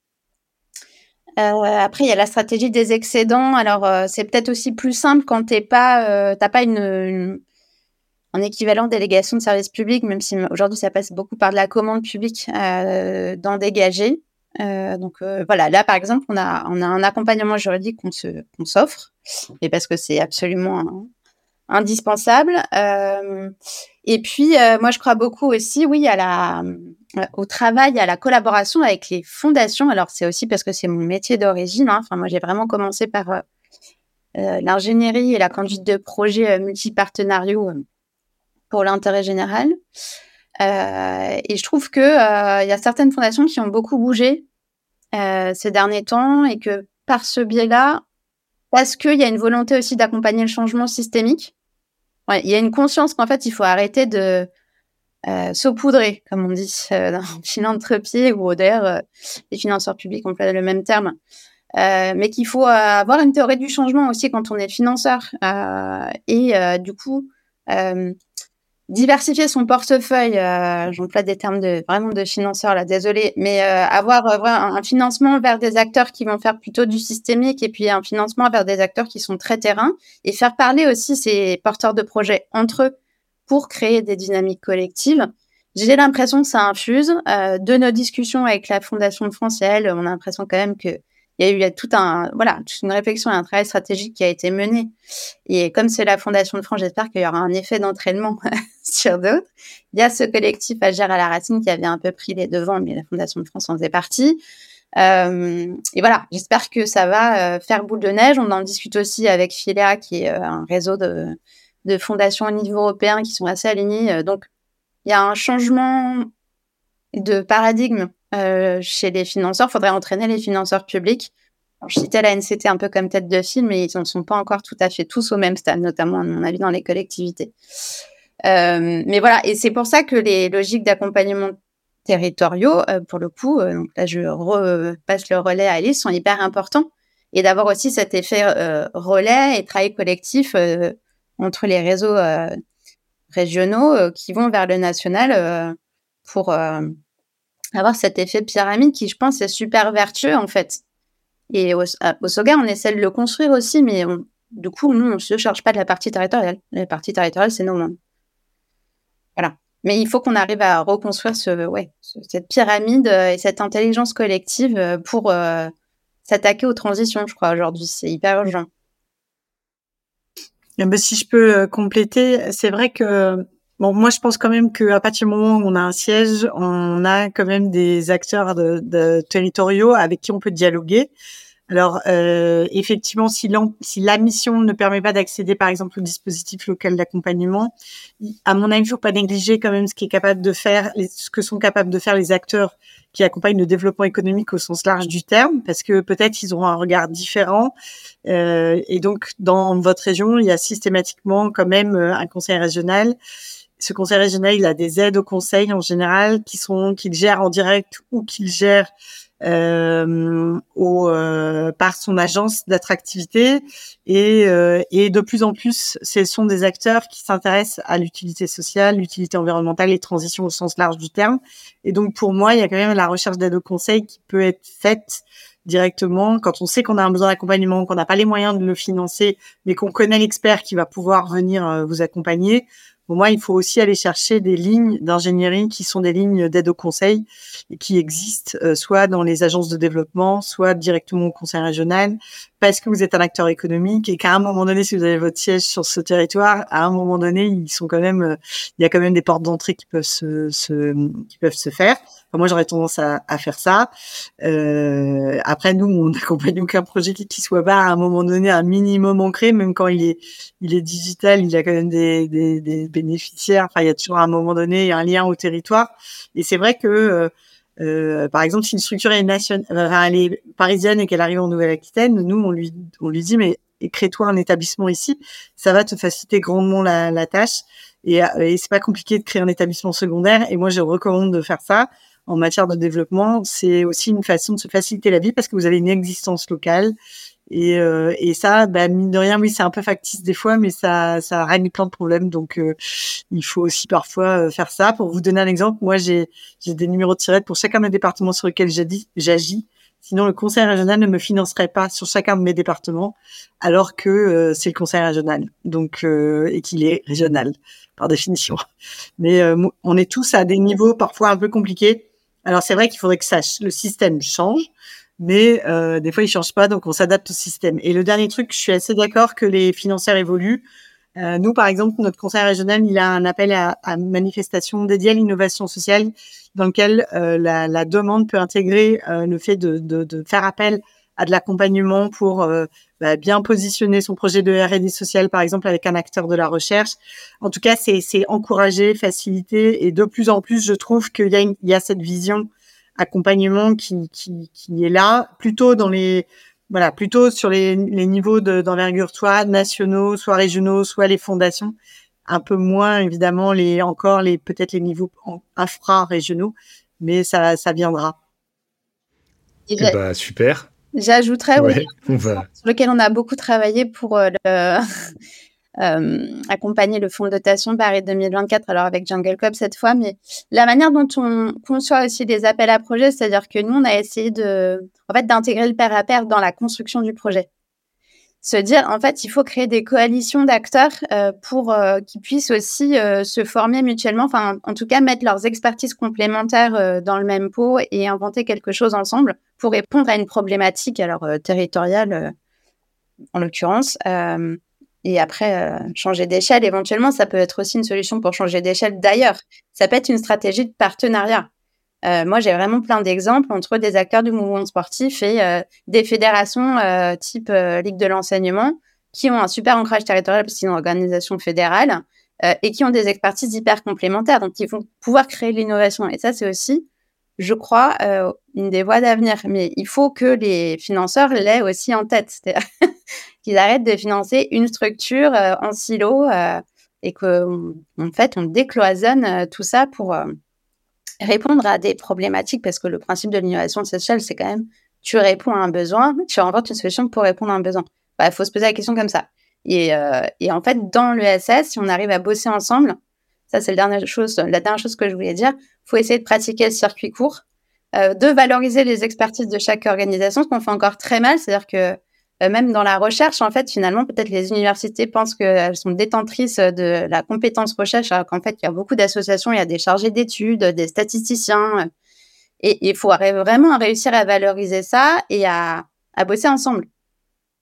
Euh, après, il y a la stratégie des excédents. Alors, euh, c'est peut-être aussi plus simple quand t'es pas, euh, t'as pas une, une un équivalent délégation de service public, même si aujourd'hui ça passe beaucoup par de la commande publique, euh, d'en dégager. Euh, donc euh, voilà, là par exemple, on a, on a un accompagnement juridique qu'on, se, qu'on s'offre, et parce que c'est absolument hein, indispensable. Euh, et puis, euh, moi je crois beaucoup aussi, oui, à la, euh, au travail, à la collaboration avec les fondations. Alors c'est aussi parce que c'est mon métier d'origine. Hein. Enfin, moi j'ai vraiment commencé par euh, euh, l'ingénierie et la conduite de projets euh, multipartenariaux. Euh, pour l'intérêt général. Euh, et je trouve qu'il euh, y a certaines fondations qui ont beaucoup bougé euh, ces derniers temps et que par ce biais-là, parce qu'il y a une volonté aussi d'accompagner le changement systémique, ouais, il y a une conscience qu'en fait, il faut arrêter de euh, saupoudrer, comme on dit euh, dans philanthropie, ou d'ailleurs, euh, les financeurs publics emploient le même terme, euh, mais qu'il faut euh, avoir une théorie du changement aussi quand on est financeur. Euh, et euh, du coup... Euh, diversifier son portefeuille, euh, j'emploie des termes de vraiment de financeurs là, désolé, mais euh, avoir euh, un, un financement vers des acteurs qui vont faire plutôt du systémique et puis un financement vers des acteurs qui sont très terrain et faire parler aussi ces porteurs de projets entre eux pour créer des dynamiques collectives. J'ai l'impression que ça infuse. Euh, de nos discussions avec la Fondation de France et elle, on a l'impression quand même que il y a eu il y a tout un, voilà, toute une réflexion et un travail stratégique qui a été mené. Et comme c'est la Fondation de France, j'espère qu'il y aura un effet d'entraînement sur d'autres. Il y a ce collectif Agir à la racine qui avait un peu pris les devants, mais la Fondation de France en faisait partie. Euh, et voilà, j'espère que ça va euh, faire boule de neige. On en discute aussi avec Philea, qui est euh, un réseau de, de fondations au niveau européen qui sont assez alignées. Donc, il y a un changement de paradigme Euh, chez les financeurs. Il faudrait entraîner les financeurs publics. Alors, je citais la N C T un peu comme tête de file, mais ils ne sont pas encore tout à fait tous au même stade, notamment, à mon avis, dans les collectivités. Euh, mais voilà, et c'est pour ça que les logiques d'accompagnement territoriaux, euh, pour le coup, euh, donc là, je repasse le relais à Alice, sont hyper importants. Et d'avoir aussi cet effet euh, relais et travail collectif euh, entre les réseaux euh, régionaux euh, qui vont vers le national euh, pour... Euh, avoir cet effet pyramide qui, je pense, est super vertueux, en fait. Et au, au SOGA, on essaie de le construire aussi, mais on, du coup, nous, on ne se charge pas de la partie territoriale. La partie territoriale, c'est nos mains. Voilà. Mais il faut qu'on arrive à reconstruire ce, ouais, ce, cette pyramide et cette intelligence collective pour euh, s'attaquer aux transitions, je crois, aujourd'hui. C'est hyper urgent. Et ben, si je peux compléter, c'est vrai que Bon, moi, je pense quand même qu'à partir du moment où on a un siège, on a quand même des acteurs de, de territoriaux avec qui on peut dialoguer. Alors, euh, effectivement, si, si la mission ne permet pas d'accéder, par exemple, au dispositif local d'accompagnement, à mon avis, il ne faut pas négliger quand même ce qui est capable de faire, ce que sont capables de faire les acteurs qui accompagnent le développement économique au sens large du terme, parce que peut-être ils auront un regard différent. Euh, et donc, dans votre région, il y a systématiquement quand même un conseil régional. Ce conseil régional, il a des aides au conseil en général qui sont qu'il gère en direct ou qu'il gère euh, au, euh, par son agence d'attractivité et, euh, et de plus en plus, ce sont des acteurs qui s'intéressent à l'utilité sociale, l'utilité environnementale et transition au sens large du terme. Et donc pour moi, il y a quand même la recherche d'aide au conseil qui peut être faite directement quand on sait qu'on a un besoin d'accompagnement, qu'on n'a pas les moyens de le financer, mais qu'on connaît l'expert qui va pouvoir venir euh, vous accompagner. Pour moi, il faut aussi aller chercher des lignes d'ingénierie qui sont des lignes d'aide au conseil et qui existent euh, soit dans les agences de développement, soit directement au conseil régional, parce que vous êtes un acteur économique et qu'à un moment donné, si vous avez votre siège sur ce territoire, à un moment donné, ils sont quand même, euh, il y a quand même des portes d'entrée qui peuvent se, se qui peuvent se faire. Enfin, moi, j'aurais tendance à, à faire ça. Euh, après, nous, on n'accompagne aucun projet qui, qui soit pas à un moment donné un minimum ancré, même quand il est, il est digital, il y a quand même des, des, des bénéficiaires. Enfin, il y a toujours à un moment donné un lien au territoire. Et c'est vrai que, euh, euh, par exemple, si une structure est nationale, enfin, elle est parisienne et qu'elle arrive en Nouvelle-Aquitaine, nous, on lui, on lui dit, mais crée-toi un établissement ici, ça va te faciliter grandement la, la tâche. Et, et c'est pas compliqué de créer un établissement secondaire. Et moi, je recommande de faire ça. En matière de développement, c'est aussi une façon de se faciliter la vie parce que vous avez une existence locale. Et, euh, et ça, bah, mine de rien, oui, c'est un peu factice des fois, mais ça, ça règle plein de problèmes. Donc, euh, il faut aussi parfois euh, faire ça. Pour vous donner un exemple, moi, j'ai, j'ai des numéros de tirette pour chacun des départements sur lesquels j'agis. j'agis. Sinon, le conseil régional ne me financerait pas sur chacun de mes départements, alors que euh, c'est le conseil régional, donc euh, et qu'il est régional par définition. Mais euh, on est tous à des niveaux parfois un peu compliqués. Alors, c'est vrai qu'il faudrait que ça, le système change, mais euh, des fois, il change pas, donc on s'adapte au système. Et le dernier truc, je suis assez d'accord que les financeurs évoluent. Euh, nous, par exemple, notre conseil régional, il a un appel à, à manifestation dédié à l'innovation sociale, dans lequel euh, la, la demande peut intégrer euh, le fait de, de, de faire appel à de l'accompagnement pour euh, bah, bien positionner son projet de R et D social, par exemple, avec un acteur de la recherche. En tout cas, c'est, c'est encourager, faciliter, et de plus en plus, je trouve qu'il y a, une, il y a cette vision accompagnement qui, qui, qui est là, plutôt dans les, voilà, plutôt sur les, les niveaux de, d'envergure, soit nationaux, soit régionaux, soit les fondations, un peu moins évidemment les encore les peut-être les niveaux infra-régionaux, mais ça, ça viendra. Et eh bah super. J'ajouterais ouais, oui, on va... sur lequel on a beaucoup travaillé pour euh, le, euh, accompagner le fonds de dotation Paris deux mille vingt-quatre, alors avec Jungle Club cette fois, mais la manière dont on conçoit aussi des appels à projets, c'est-à-dire que nous, on a essayé de, en fait, d'intégrer le pair à pair dans la construction du projet. Se dire, en fait, il faut créer des coalitions d'acteurs euh, pour euh, qu'ils puissent aussi euh, se former mutuellement, enfin, en tout cas, mettre leurs expertises complémentaires euh, dans le même pot et inventer quelque chose ensemble pour répondre à une problématique, alors euh, territoriale, euh, en l'occurrence, euh, et après, euh, changer d'échelle, éventuellement, ça peut être aussi une solution pour changer d'échelle d'ailleurs. Ça peut être une stratégie de partenariat. Euh, moi, j'ai vraiment plein d'exemples entre des acteurs du mouvement sportif et euh, des fédérations euh, type euh, Ligue de l'enseignement qui ont un super ancrage territorial parce que c'est une organisation fédérale euh, et qui ont des expertises hyper complémentaires. Donc, ils vont pouvoir créer de l'innovation. Et ça, c'est aussi, je crois, euh, une des voies d'avenir. Mais il faut que les financeurs l'aient aussi en tête. C'est-à-dire qu'ils arrêtent de financer une structure euh, en silo euh, et qu'en fait, on décloisonne euh, tout ça pour... Euh, répondre à des problématiques, parce que le principe de l'innovation sociale, c'est quand même, tu réponds à un besoin, tu inventes une solution pour répondre à un besoin. Il bah, faut se poser la question comme ça. Et, euh, et en fait, dans l'E S S, si on arrive à bosser ensemble, ça, c'est la dernière chose, la dernière chose que je voulais dire, il faut essayer de pratiquer le circuit court, euh, de valoriser les expertises de chaque organisation, ce qu'on fait encore très mal, c'est-à-dire que Euh, même dans la recherche, en fait, finalement, peut-être les universités pensent qu'elles sont détentrices de la compétence recherche, alors qu'en fait, il y a beaucoup d'associations, il y a des chargés d'études, des statisticiens, et il faut vraiment réussir à valoriser ça et à, à bosser ensemble.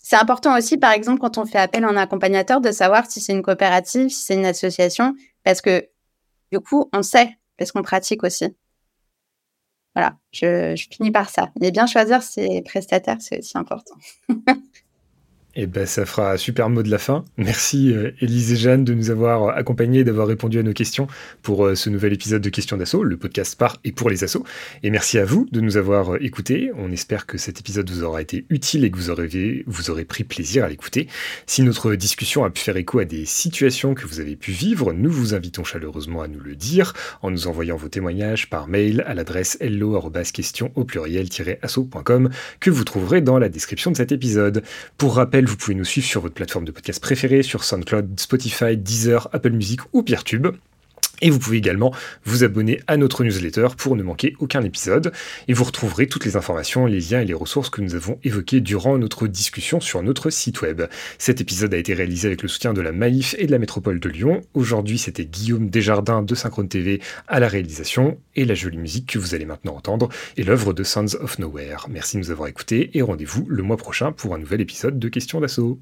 c'est important aussi, par exemple, quand on fait appel à un accompagnateur, de savoir si c'est une coopérative, si c'est une association, parce que du coup, on sait, parce qu'on pratique aussi. Voilà, je, je finis par ça. Et bien choisir ses prestataires, c'est aussi important. Et ben, ça fera un super mot de la fin. Merci euh, Élise et Jeanne de nous avoir accompagnés et d'avoir répondu à nos questions pour euh, ce nouvel épisode de Questions d'Asso, le podcast par et pour les assos. Et merci à vous de nous avoir euh, écoutés. On espère que cet épisode vous aura été utile et que vous aurez, vous aurez pris plaisir à l'écouter. Si notre discussion a pu faire écho à des situations que vous avez pu vivre, nous vous invitons chaleureusement à nous le dire en nous envoyant vos témoignages par mail à l'adresse hello arobase questions au pluriel asso point com que vous trouverez dans la description de cet épisode. Pour rappel, vous pouvez nous suivre sur votre plateforme de podcast préférée, sur SoundCloud, Spotify, Deezer, Apple Music ou Peertube. Et vous pouvez également vous abonner à notre newsletter pour ne manquer aucun épisode. Et vous retrouverez toutes les informations, les liens et les ressources que nous avons évoquées durant notre discussion sur notre site web. Cet épisode a été réalisé avec le soutien de la Maïf et de la Métropole de Lyon. Aujourd'hui, c'était Guillaume Desjardins de Synchrone T V à la réalisation, et la jolie musique que vous allez maintenant entendre est l'œuvre de Sons of Nowhere. Merci de nous avoir écoutés et rendez-vous le mois prochain pour un nouvel épisode de Questions d'Asso.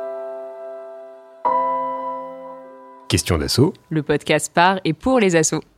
Questions d'Asso, le podcast par et pour les assos.